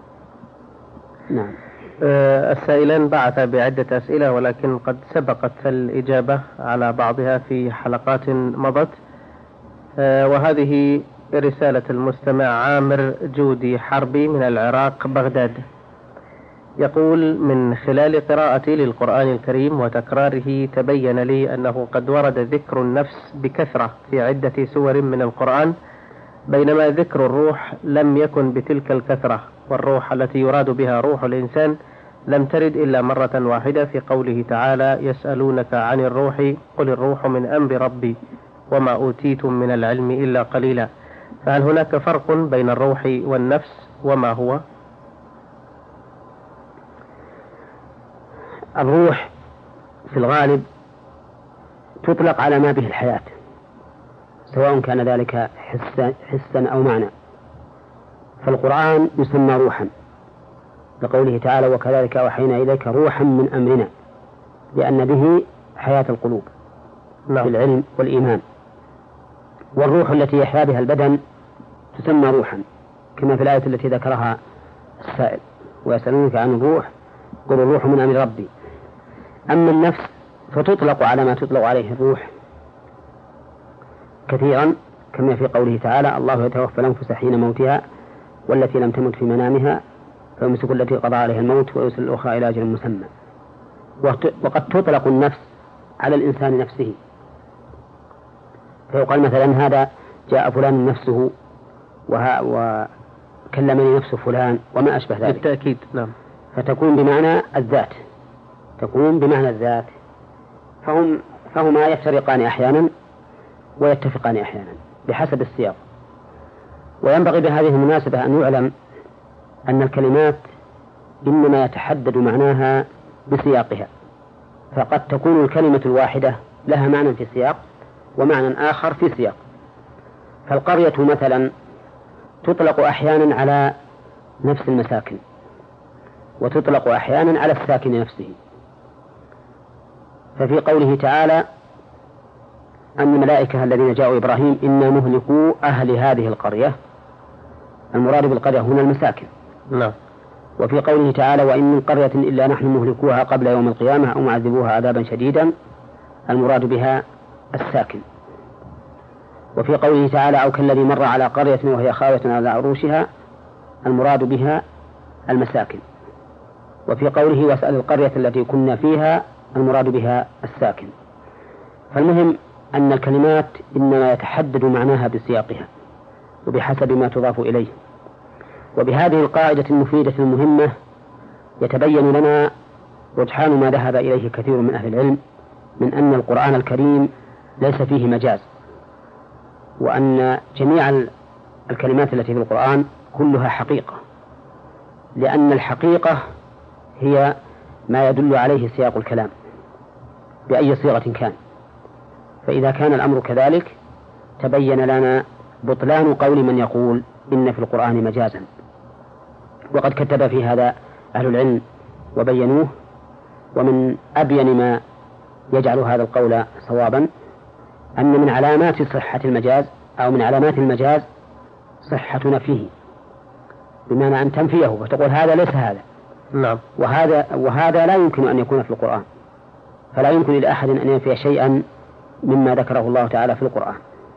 نعم. السائلان بعث بعدة أسئلة ولكن قد سبقت الإجابة على بعضها في حلقات مضت، وهذه رسالة المستمع عامر جودي حربي من العراق بغداد. يقول: من خلال قراءتي للقرآن الكريم وتكراره تبين لي أنه قد ورد ذكر النفس بكثرة في عدة سور من القرآن، بينما ذكر الروح لم يكن بتلك الكثرة، والروح التي يراد بها روح الإنسان لم ترد إلا مرة واحدة في قوله تعالى: يسألونك عن الروح قل الروح من أمر ربي وما أوتيتم من العلم إلا قليلا. فهل هناك فرق بين الروح والنفس وما هو؟ الروح في الغالب تطلق على ما به الحياة، سواء كان ذلك حسا أو معنى. فالقرآن يسمى روحا لقوله تعالى: وكذلك أوحينا إليك روحا من أمرنا، لأن به حياة القلوب بالعلم والإيمان. والروح التي يحيا بها البدن تسمى روحا، كما في الآية التي ذكرها السائل: ويسألونك عن الروح قل الروح من أمر ربي. أما النفس فتطلق على ما تطلق عليه الروح، كثيرا كما في قوله تعالى: الله يتوفى الأنفس حين موتها والتي لم تمت في منامها فيمسك التي قضى عليها الموت ويرسل الأخرى إلى أجل مسمى. وقد تطلق النفس على الإنسان نفسه، فيقال مثلا: هذا جاء فلان نفسه وكلمني نفس فلان وما أشبه ذلك. بالتأكيد نعم. فتكون بمعنى الذات، تكون بمعنى الذات. فهما يفترقان أحيانا ويتفقان أحيانا بحسب السياق. وينبغي بهذه المناسبة أن يعلم أن الكلمات إنما يتحدد معناها بسياقها، فقد تكون الكلمة الواحدة لها معنى في سياق ومعنى آخر في سياق. فالقرية مثلا تطلق أحيانا على نفس المساكن، وتطلق أحيانا على الساكن نفسه. ففي قوله تعالى: أن الملائكة الذين جاءوا إبراهيم إنا مهلكو أهل هذه القرية، المراد بالقرية هنا المساكن. نعم. وفي قوله تعالى: وإن من قرية إلا نحن مهلكوها قبل يوم القيامة أو معذبوها عذابا شديدا، المراد بها الساكن. وفي قوله تعالى: أو كالذي مر على قرية وهي خاوية على عروشها، المراد بها المساكن. وفي قوله: واسأل القرية التي كنا فيها، المراد بها الساكن. فالمهم أن الكلمات إنما يتحدد معناها بسياقها وبحسب ما تضاف إليه. وبهذه القاعدة المفيدة المهمة يتبين لنا رجحان ما ذهب إليه كثير من أهل العلم من أن القرآن الكريم ليس فيه مجاز، وأن جميع الكلمات التي في القرآن كلها حقيقة، لأن الحقيقة هي ما يدل عليه سياق الكلام بأي صيغة كان. فإذا كان الأمر كذلك تبين لنا بطلان قول من يقول إن في القرآن مجازا. وقد كتب في هذا أهل العلم وبينوه. ومن أبين ما يجعل هذا القول صوابا أن من علامات صحة المجاز أو من علامات المجاز صحة نفيه، بمعنى أن تنفيه فتقول هذا ليس هذا. نعم. وهذا لا يمكن أن يكون في القرآن، فلا يمكن لأحد أن ينفي شيئا مما ذكره الله تعالى في القرآن.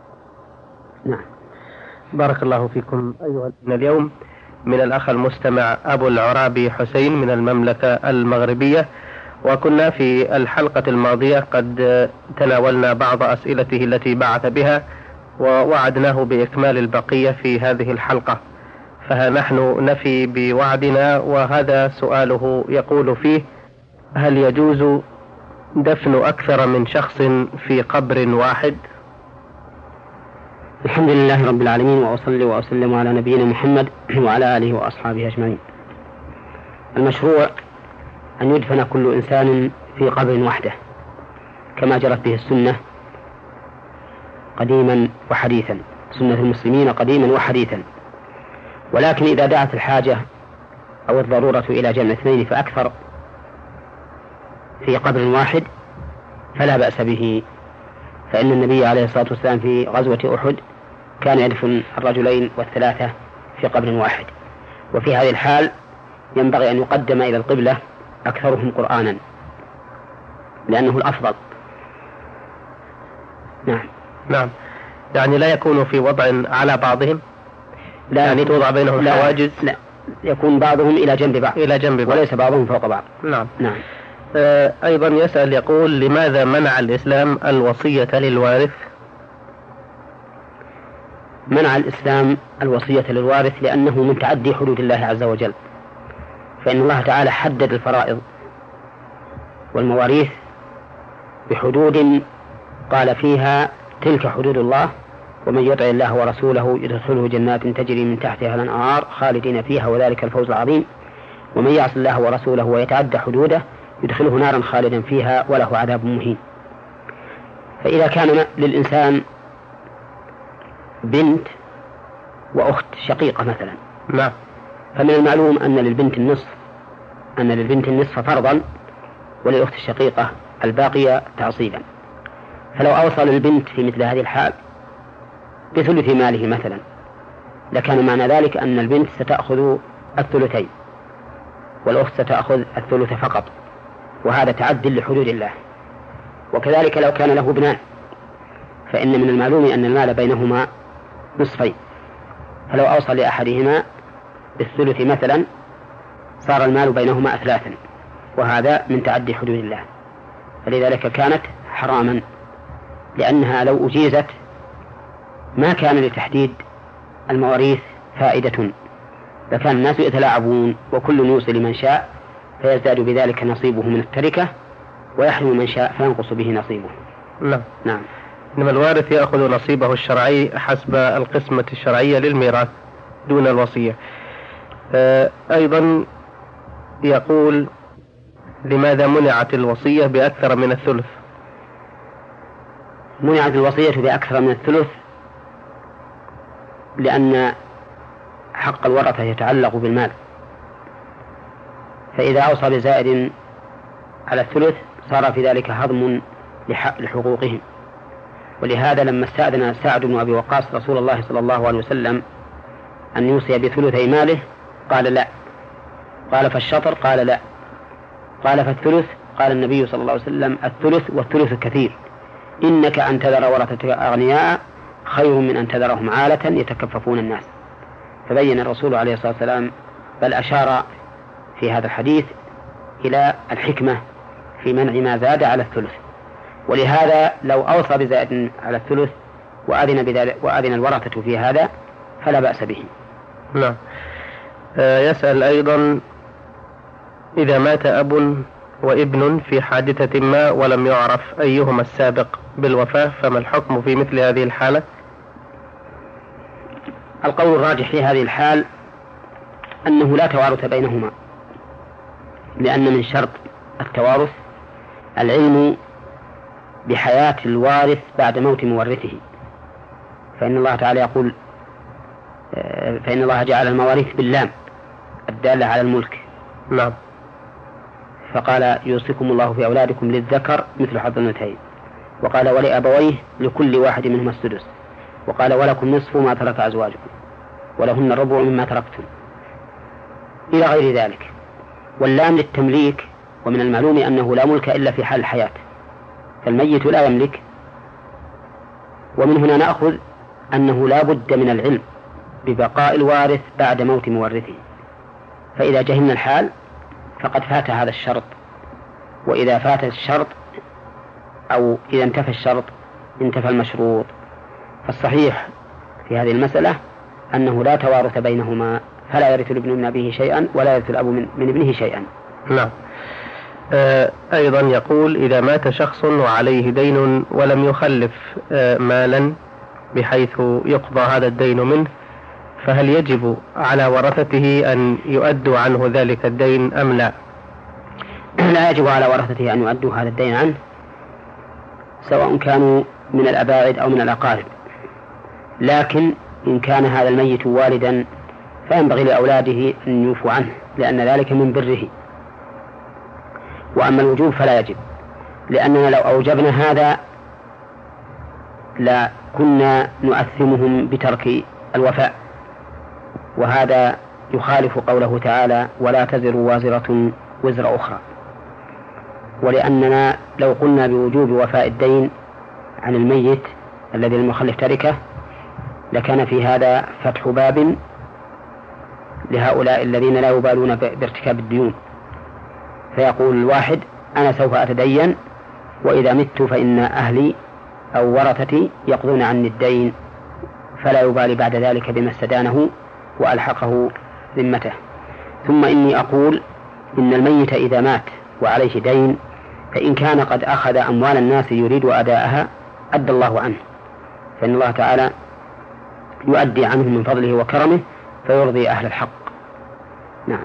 نعم. بارك الله فيكم. أيها اليوم من الأخ المستمع أبو العرابي حسين من المملكة المغربية، وكنا في الحلقة الماضية قد تناولنا بعض أسئلته التي بعث بها ووعدناه بإكمال البقية في هذه الحلقة، فها نحن نفي بوعدنا. وهذا سؤاله يقول فيه: هل يجوز دفن أكثر من شخص في قبر واحد؟ الحمد لله رب العالمين، وأصلي وأسلم على نبينا محمد وعلى آله وأصحابه أجمعين. المشروع أن يدفن كل إنسان في قبر وحده كما جرت به السنة قديما وحديثا، سنة المسلمين قديما وحديثا. ولكن إذا دعت الحاجة أو الضرورة إلى جمع اثنين فأكثر في قبر واحد فلا بأس به، فإن النبي عليه الصلاة والسلام في غزوة أحد كان يدفن الرجلين والثلاثة في قبر واحد. وفي هذه الحال ينبغي أن يقدم إلى القبلة أكثرهم قرآنا لأنه الأفضل. نعم. نعم. يعني لا يكون في وضع على بعضهم، لا يعني توضع بينهم الحواجز، لا، يكون بعضهم إلى جنب بعض وليس بعضهم فوق بعض. نعم. نعم. أيضا يسأل يقول: لماذا منع الإسلام الوصية للوارث؟ منع الإسلام الوصية للوارث لأنه من تعدي حدود الله عز وجل، فإن الله تعالى حدد الفرائض والمواريث بحدود قال فيها: تلك حدود الله ومن يطع الله ورسوله يدخله جنات تجري من تحتها الأنهار خالدين فيها وذلك الفوز العظيم، ومن يعص الله ورسوله ويتعدى حدوده يدخله نارا خالدا فيها وله عذاب مهين. فإذا كان للإنسان بنت وأخت شقيقة مثلا، فمن المعلوم أن للبنت النصف فرضا وللأخت الشقيقة الباقية تعصيبا. فلو أوصل البنت في مثل هذه الحال بثلث ماله مثلا لكان معنى ذلك أن البنت ستأخذ الثلثين والأخت ستأخذ الثلث فقط، وهذا تعد لحدود الله. وكذلك لو كان له ابنان فإن من المعلوم أن المال بينهما نصفين، فلو أوصى لأحدهما بالثلث مثلا صار المال بينهما أثلاثا، وهذا من تعدي حدود الله، فلذلك كانت حراما، لأنها لو أجيزت ما كان لتحديد المواريث فائدة، فكان الناس يتلاعبون وكل يوصي لمن شاء فيزداد بذلك نصيبه من التركة، ويحرم من شاء فينقص به نصيبه. نعم. إنما الوارث يأخذ نصيبه الشرعي حسب القسمة الشرعية للميراث دون الوصية. أيضا يقول: لماذا منعت الوصية بأكثر من الثلث؟ منعت الوصية بأكثر من الثلث لأن حق الورثة يتعلق بالمال، فإذا أوصى بزائد على الثلث صار في ذلك هضم لحقوقهم. ولهذا لما استأذن سعد بن أبي وقاص رسول الله صلى الله عليه وسلم أن يوصي بثلثي ماله قال لا، قال فالشطر قال لا، قال فالثلث، قال النبي صلى الله عليه وسلم الثلث والثلث كثير، إنك أن تذر ورثتك أغنياء خير من أن تذرهم عالة يتكففون الناس. فبين الرسول عليه الصلاة والسلام بل أشار في هذا الحديث إلى الحكمة في منع ما زاد على الثلث، ولهذا لو أوصى بزائد على الثلث وأذن الورثة في هذا فلا بأس به. نعم. يسأل أيضا: إذا مات أب وابن في حادثة ما ولم يعرف أيهما السابق بالوفاة فما الحكم في مثل هذه الحالة؟ القول الراجح في هذه الحال أنه لا توارث بينهما، لأن من شرط التوارث العلم بحياة الوارث بعد موت مورثه، فإن الله تعالى يقول: فإن الله جعل المواريث باللام الدالة على الملك. نعم. فقال: يوصيكم الله في أولادكم للذكر مثل حظ الأنثيين، وقال: ولأبويه لكل واحد منهما السدس، وقال: ولكم نصف ما ترك أزواجكم ولهن الربع مما تركتم، إلى غير ذلك. واللام للتمليك، ومن المعلوم أنه لا ملك إلا في حال الحياة، فالميت لا يملك. ومن هنا نأخذ أنه لا بد من العلم ببقاء الوارث بعد موت مورثه، فإذا جهلنا الحال فقد فات هذا الشرط، وإذا فات الشرط أو إذا انتفى الشرط انتفى المشروط. فالصحيح في هذه المسألة أنه لا توارث بينهما، فلا يرث الابن من أبيه شيئا ولا يرث الأب من ابنه شيئا. نعم. أيضا يقول: إذا مات شخص وعليه دين ولم يخلف مالا بحيث يقضى هذا الدين منه، فهل يجب على ورثته أن يؤدوا عنه ذلك الدين أم لا؟ لا يجب على ورثته أن يؤدوا هذا الدين عنه، سواء كانوا من الأباعد أو من الأقارب، لكن إن كان هذا الميت والدا فينبغي لأولاده أن يوفوا عنه، لأن ذلك من بره. وأما الوجوب فلا يجب، لأننا لو أوجبنا هذا لا كنا نؤثمهم بترك الوفاء، وهذا يخالف قوله تعالى: ولا تزر وازرة وزر أخرى. ولأننا لو قلنا بوجوب وفاء الدين عن الميت الذي لم يخلف تركه لكان في هذا فتح باب لهؤلاء الذين لا يبالون بارتكاب الديون، فيقول الواحد: أنا سوف أتدين، وإذا مت فإن أهلي أو ورثتي يقضون عني الدين، فلا يبالي بعد ذلك بما استدانه وألحقه ذمته. ثم إني أقول إن الميت إذا مات وعليه دين فإن كان قد أخذ أموال الناس يريد أداءها أدى الله عنه، فإن الله تعالى يؤدي عنه من فضله وكرمه فيرضي أهل الحق. نعم.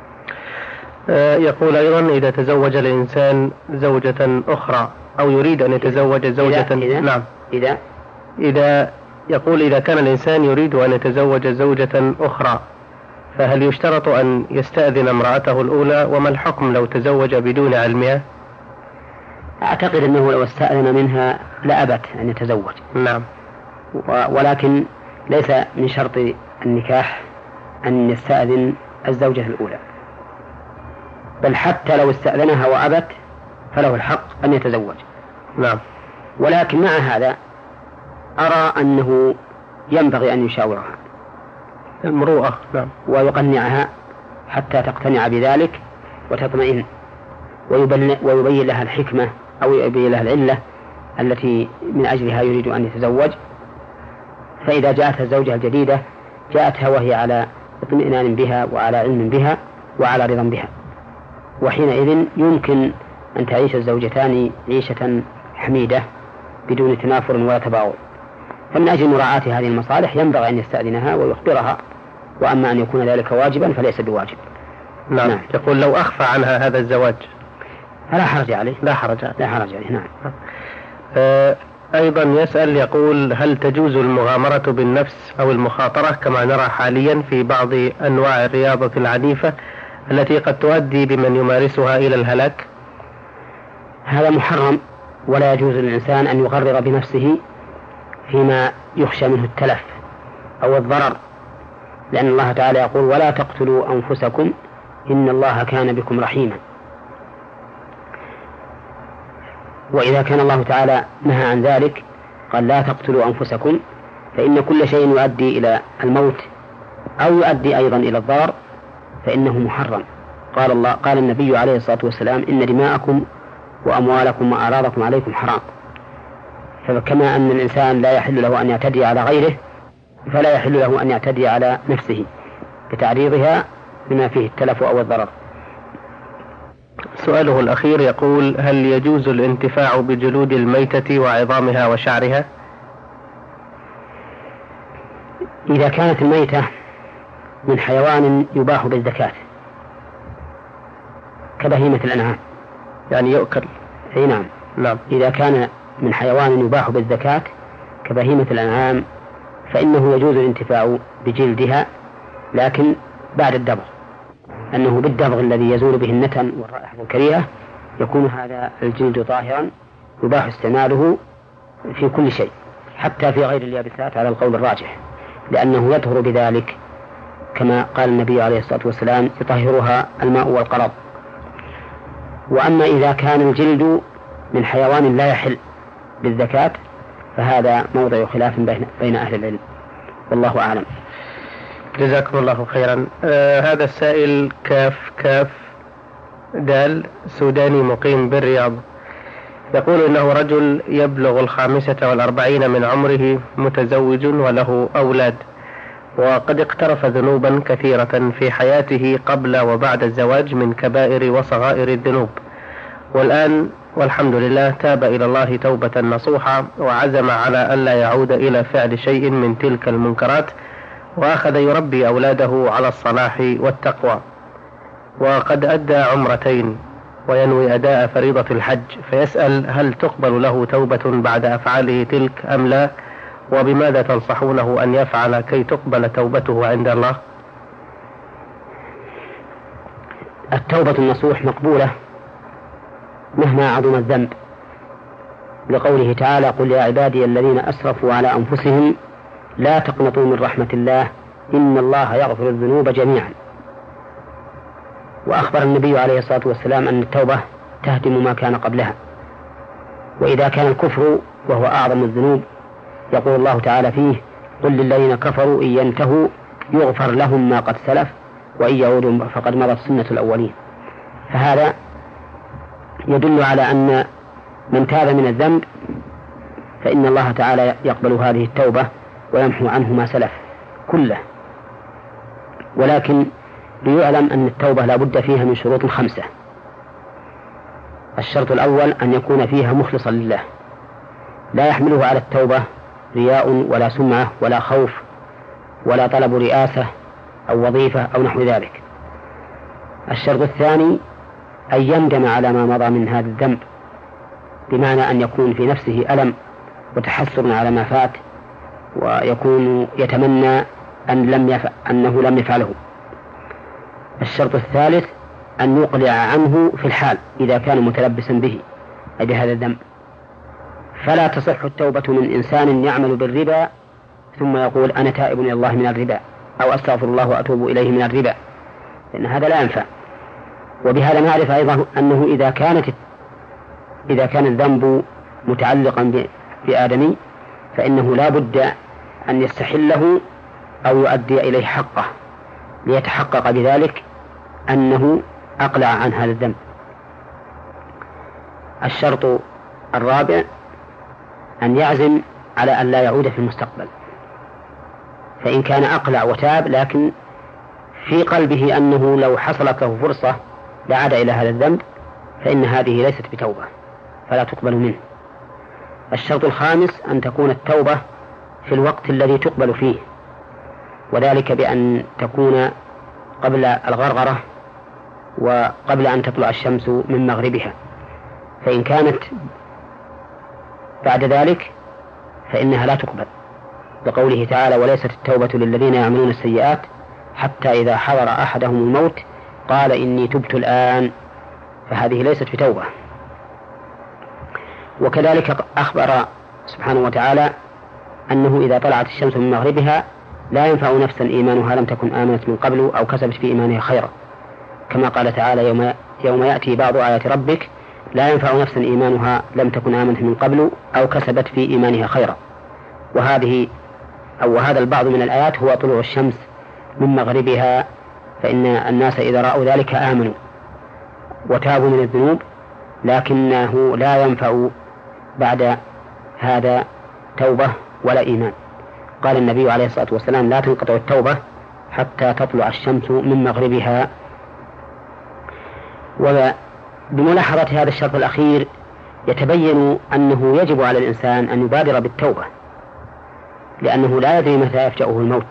يقول أيضا: إذا تزوج الإنسان زوجة أخرى أو يريد أن يتزوج زوجة نعم. إذا يقول: إذا كان الإنسان يريد أن يتزوج زوجة أخرى فهل يشترط أن يستأذن امرأته الأولى؟ وما الحكم لو تزوج بدون علمها؟ أعتقد أنه لو استأذن منها لأبت أن يتزوج. نعم. ولكن ليس من شرط النكاح أن يستأذن الزوجة الأولى، بل حتى لو استأذنها وأبت فله الحق أن يتزوج. نعم. ولكن مع هذا أرى أنه ينبغي أن يشاورها المروءة نعم، ويقنعها حتى تقتنع بذلك وتطمئن، ويبين لها الحكمة أو يبين لها العلة التي من أجلها يريد أن يتزوج. فإذا جاءتها الزوجة الجديدة جاءتها وهي على اطمئنان بها وعلى علم بها وعلى رضا بها، وحينئذ يمكن أن تعيش الزوجتان عيشة حميدة بدون تنافر ولا تباغض. فمن أجل مراعاة هذه المصالح ينبغي أن يستأذنها ويخبرها، وأما أن يكون ذلك واجبا فليس بواجب. نعم. يقول لو أخفى عنها هذا الزواج فلا حرج عليه. لا حرج عليه. نعم. أيضا يسأل يقول هل تجوز المغامرة بالنفس أو المخاطرة كما نرى حاليا في بعض أنواع الرياضة العنيفة التي قد تؤدي بمن يمارسها إلى الهلاك؟ هذا محرم، ولا يجوز للإنسان أن يغرر بنفسه فيما يخشى منه التلف أو الضرر، لأن الله تعالى يقول ولا تقتلوا أنفسكم إن الله كان بكم رحيما. وإذا كان الله تعالى نهى عن ذلك قال لا تقتلوا أنفسكم، فإن كل شيء يؤدي إلى الموت أو يؤدي أيضا إلى الضرر فإنه محرم. قال النبي عليه الصلاة والسلام إن دماءكم وأموالكم وأعراضكم عليكم حرام. فكما أن الإنسان لا يحل له أن يعتدي على غيره فلا يحل له أن يعتدي على نفسه بتعريضها بما فيه التلف أو الضرر. سؤاله الأخير يقول هل يجوز الانتفاع بجلود الميتة وعظامها وشعرها؟ إذا كانت الميتة من حيوان يباح بالزكاة كبهيمة الأنعام، يعني يؤكل. أي نعم. إذا كان من حيوان يباح بالزكاة كبهيمة الأنعام فإنه يجوز الانتفاع بجلدها، لكن بعد الدبغ، أنه بالدبغ الذي يزول به النتن والرائحة الكريهة يكون هذا الجلد طاهرا يباح استعماله في كل شيء حتى في غير اليابسات على القول الراجح، لأنه يطهر بذلك كما قال النبي عليه الصلاة والسلام يطهرها الماء والقرض. وأما إذا كان الجلد من حيوان لا يحل بالزكاة فهذا موضع خلاف بين أهل العلم، والله أعلم. جزاكم الله خيرا. هذا السائل كاف دال سوداني مقيم بالرياض يقول إنه رجل يبلغ 45 من عمره، متزوج وله أولاد، وقد اقترف ذنوبا كثيرة في حياته قبل وبعد الزواج من كبائر وصغائر الذنوب، والآن والحمد لله تاب إلى الله توبة نصوحة وعزم على ألا يعود إلى فعل شيء من تلك المنكرات، وأخذ يربي أولاده على الصلاح والتقوى، وقد أدى عمرتين وينوي أداء فريضة الحج، فيسأل هل تقبل له توبة بعد أفعاله تلك أم لا، وبماذا تنصحونه أن يفعل كي تقبل توبته عند الله؟ التوبة النصوح مقبولة مهما عظم الذنب، لقوله تعالى قل يا عبادي الذين أسرفوا على أنفسهم لا تقنطوا من رحمة الله إن الله يغفر الذنوب جميعا. وأخبر النبي عليه الصلاة والسلام أن التوبة تهدم ما كان قبلها. وإذا كان الكفر وهو أعظم الذنوب يقول الله تعالى فيه قل للذين كفروا إن ينتهوا يغفر لهم ما قد سلف وإن يعودوا فقد مضت سنة الأولين. فهذا يدل على أن من تاب من الذنب فإن الله تعالى يقبل هذه التوبة ويمحو عنه ما سلف كله. ولكن ليعلم أن التوبة لا بد فيها من شروط 5. الشرط الأول أن يكون فيها مخلصا لله، لا يحمله على التوبة رياء ولا سمعة ولا خوف ولا طلب رئاسة أو وظيفة أو نحو ذلك. الشرط الثاني أن يندم على ما مضى من هذا الذنب، بمعنى أن يكون في نفسه ألم وتحسر على ما فات، ويكون يتمنى أنه لم يفعله. الشرط الثالث أن يقلع عنه في الحال إذا كان متلبسا به أي بهذا الذنب. فلا تصح التوبة من إنسان يعمل بالربا ثم يقول أنا تائب إلى الله من الربا أو أستغفر الله وأتوب إليه من الربا، لأن هذا لا ينفع. وبهذا نعرف أيضا أنه إذا كان الذنب متعلقا بآدمي فإنه لا بد أن يستحله أو يؤدي إليه حقه ليتحقق بذلك أنه أقلع عن هذا الذنب. الشرط الرابع أن يعزم على أن لا يعود في المستقبل، فإن كان أقلع وتاب لكن في قلبه أنه لو حصلت له فرصة لعاد إلى هذا الذنب فإن هذه ليست بتوبة فلا تقبل منه. الشرط الخامس أن تكون التوبة في الوقت الذي تقبل فيه، وذلك بأن تكون قبل الغرغرة وقبل أن تطلع الشمس من مغربها، فإن كانت بعد ذلك فإنها لا تقبل، لقوله تعالى: وليست التوبة للذين يعملون السيئات حتى إذا حضر أحدهم الموت قال إني تبت الآن، فهذه ليست بتوبة. وكذلك أخبر سبحانه وتعالى أنه إذا طلعت الشمس من مغربها لا ينفع نفسا إيمانها لم تكن آمنت من قبل أو كسبت في إيمانها خيرا، كما قال تعالى: يوم يأتي بعض آيات ربك لا ينفع نفسا إيمانها لم تكن آمنت من قبل أو كسبت في إيمانها خيرا. وهذا البعض من الآيات هو طلوع الشمس من مغربها، فإن الناس إذا رأوا ذلك آمنوا وتابوا من الذنوب، لكنه لا ينفع بعد هذا توبة ولا إيمان. قال النبي عليه الصلاة والسلام: لا تنقطع التوبة حتى تطلع الشمس من مغربها. وبملاحظة هذا الشرط الأخير يتبين أنه يجب على الإنسان أن يبادر بالتوبة، لأنه لا يدري متى يفجأه الموت،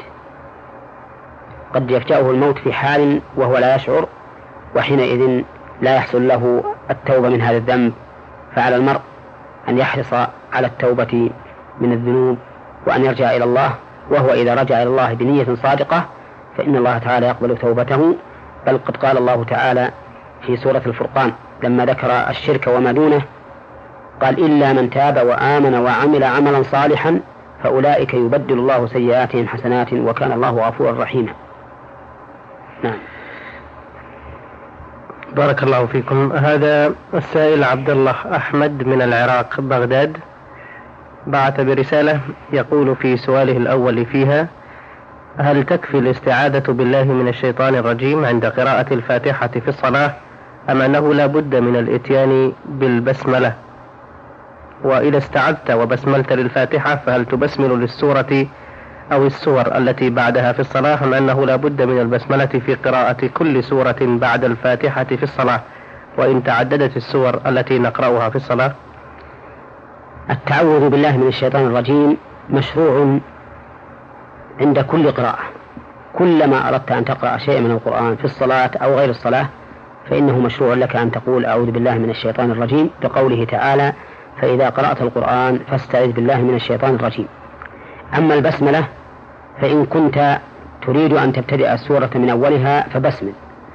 قد يفجأه الموت في حال وهو لا يشعر، وحينئذ لا يحصل له التوبة من هذا الذنب. فعلى المرء أن يحرص على التوبة من الذنوب وأن يرجع إلى الله، وهو إذا رجع إلى الله بنية صادقة فإن الله تعالى يقبل توبته. بل قد قال الله تعالى في سورة الفرقان لما ذكر الشرك وما دونه قال: إلا من تاب وآمن وعمل عملا صالحا فأولئك يبدل الله سيئاتهم حسنات وكان الله غفورا رحيما. نعم. بارك الله فيكم. هذا السائل عبد الله أحمد من العراق بغداد بعث برسالة يقول في سؤاله الأول فيها: هل تكفي الاستعاذة بالله من الشيطان الرجيم عند قراءة الفاتحة في الصلاة، أم أنه لا بد من الإتيان بالبسملة؟ وإذا استعذت وبسملت للفاتحة فهل تبسمل للسورة أو السور التي بعدها في الصلاة، أم أنه لا بد من البسملة في قراءة كل سورة بعد الفاتحة في الصلاة وإن تعددت السور التي نقرأها في الصلاة؟ التعوذ بالله من الشيطان الرجيم مشروع عند كل قراءة. كلما أردت أن تقرأ شيء من القرآن في الصلاة أو غير الصلاة فإنه مشروع لك أن تقول: أعوذ بالله من الشيطان الرجيم، لقوله تعالى: فإذا قرأت القرآن فاستعذ بالله من الشيطان الرجيم. أما البسملة فإن كنت تريد أن تبتدئ السورة من أولها فبسمل،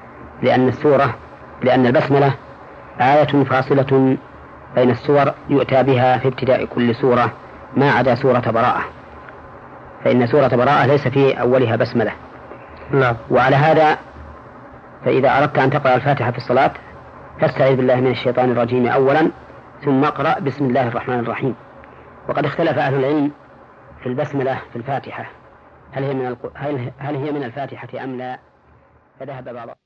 لأن البسملة آية فاصلة بين السور يؤتى بها في ابتداء كل سورة ما عدا سورة براءة، فإن سورة براءة ليس في أولها بسملة. نعم. وعلى هذا فإذا أردت أن تقرأ الفاتحة في الصلاة فاستعذ بالله من الشيطان الرجيم أولا ثم اقرأ بسم الله الرحمن الرحيم. وقد اختلف أهل العلم في البسملة في الفاتحة، هل هي من الفاتحة أم لا، فذهب بعض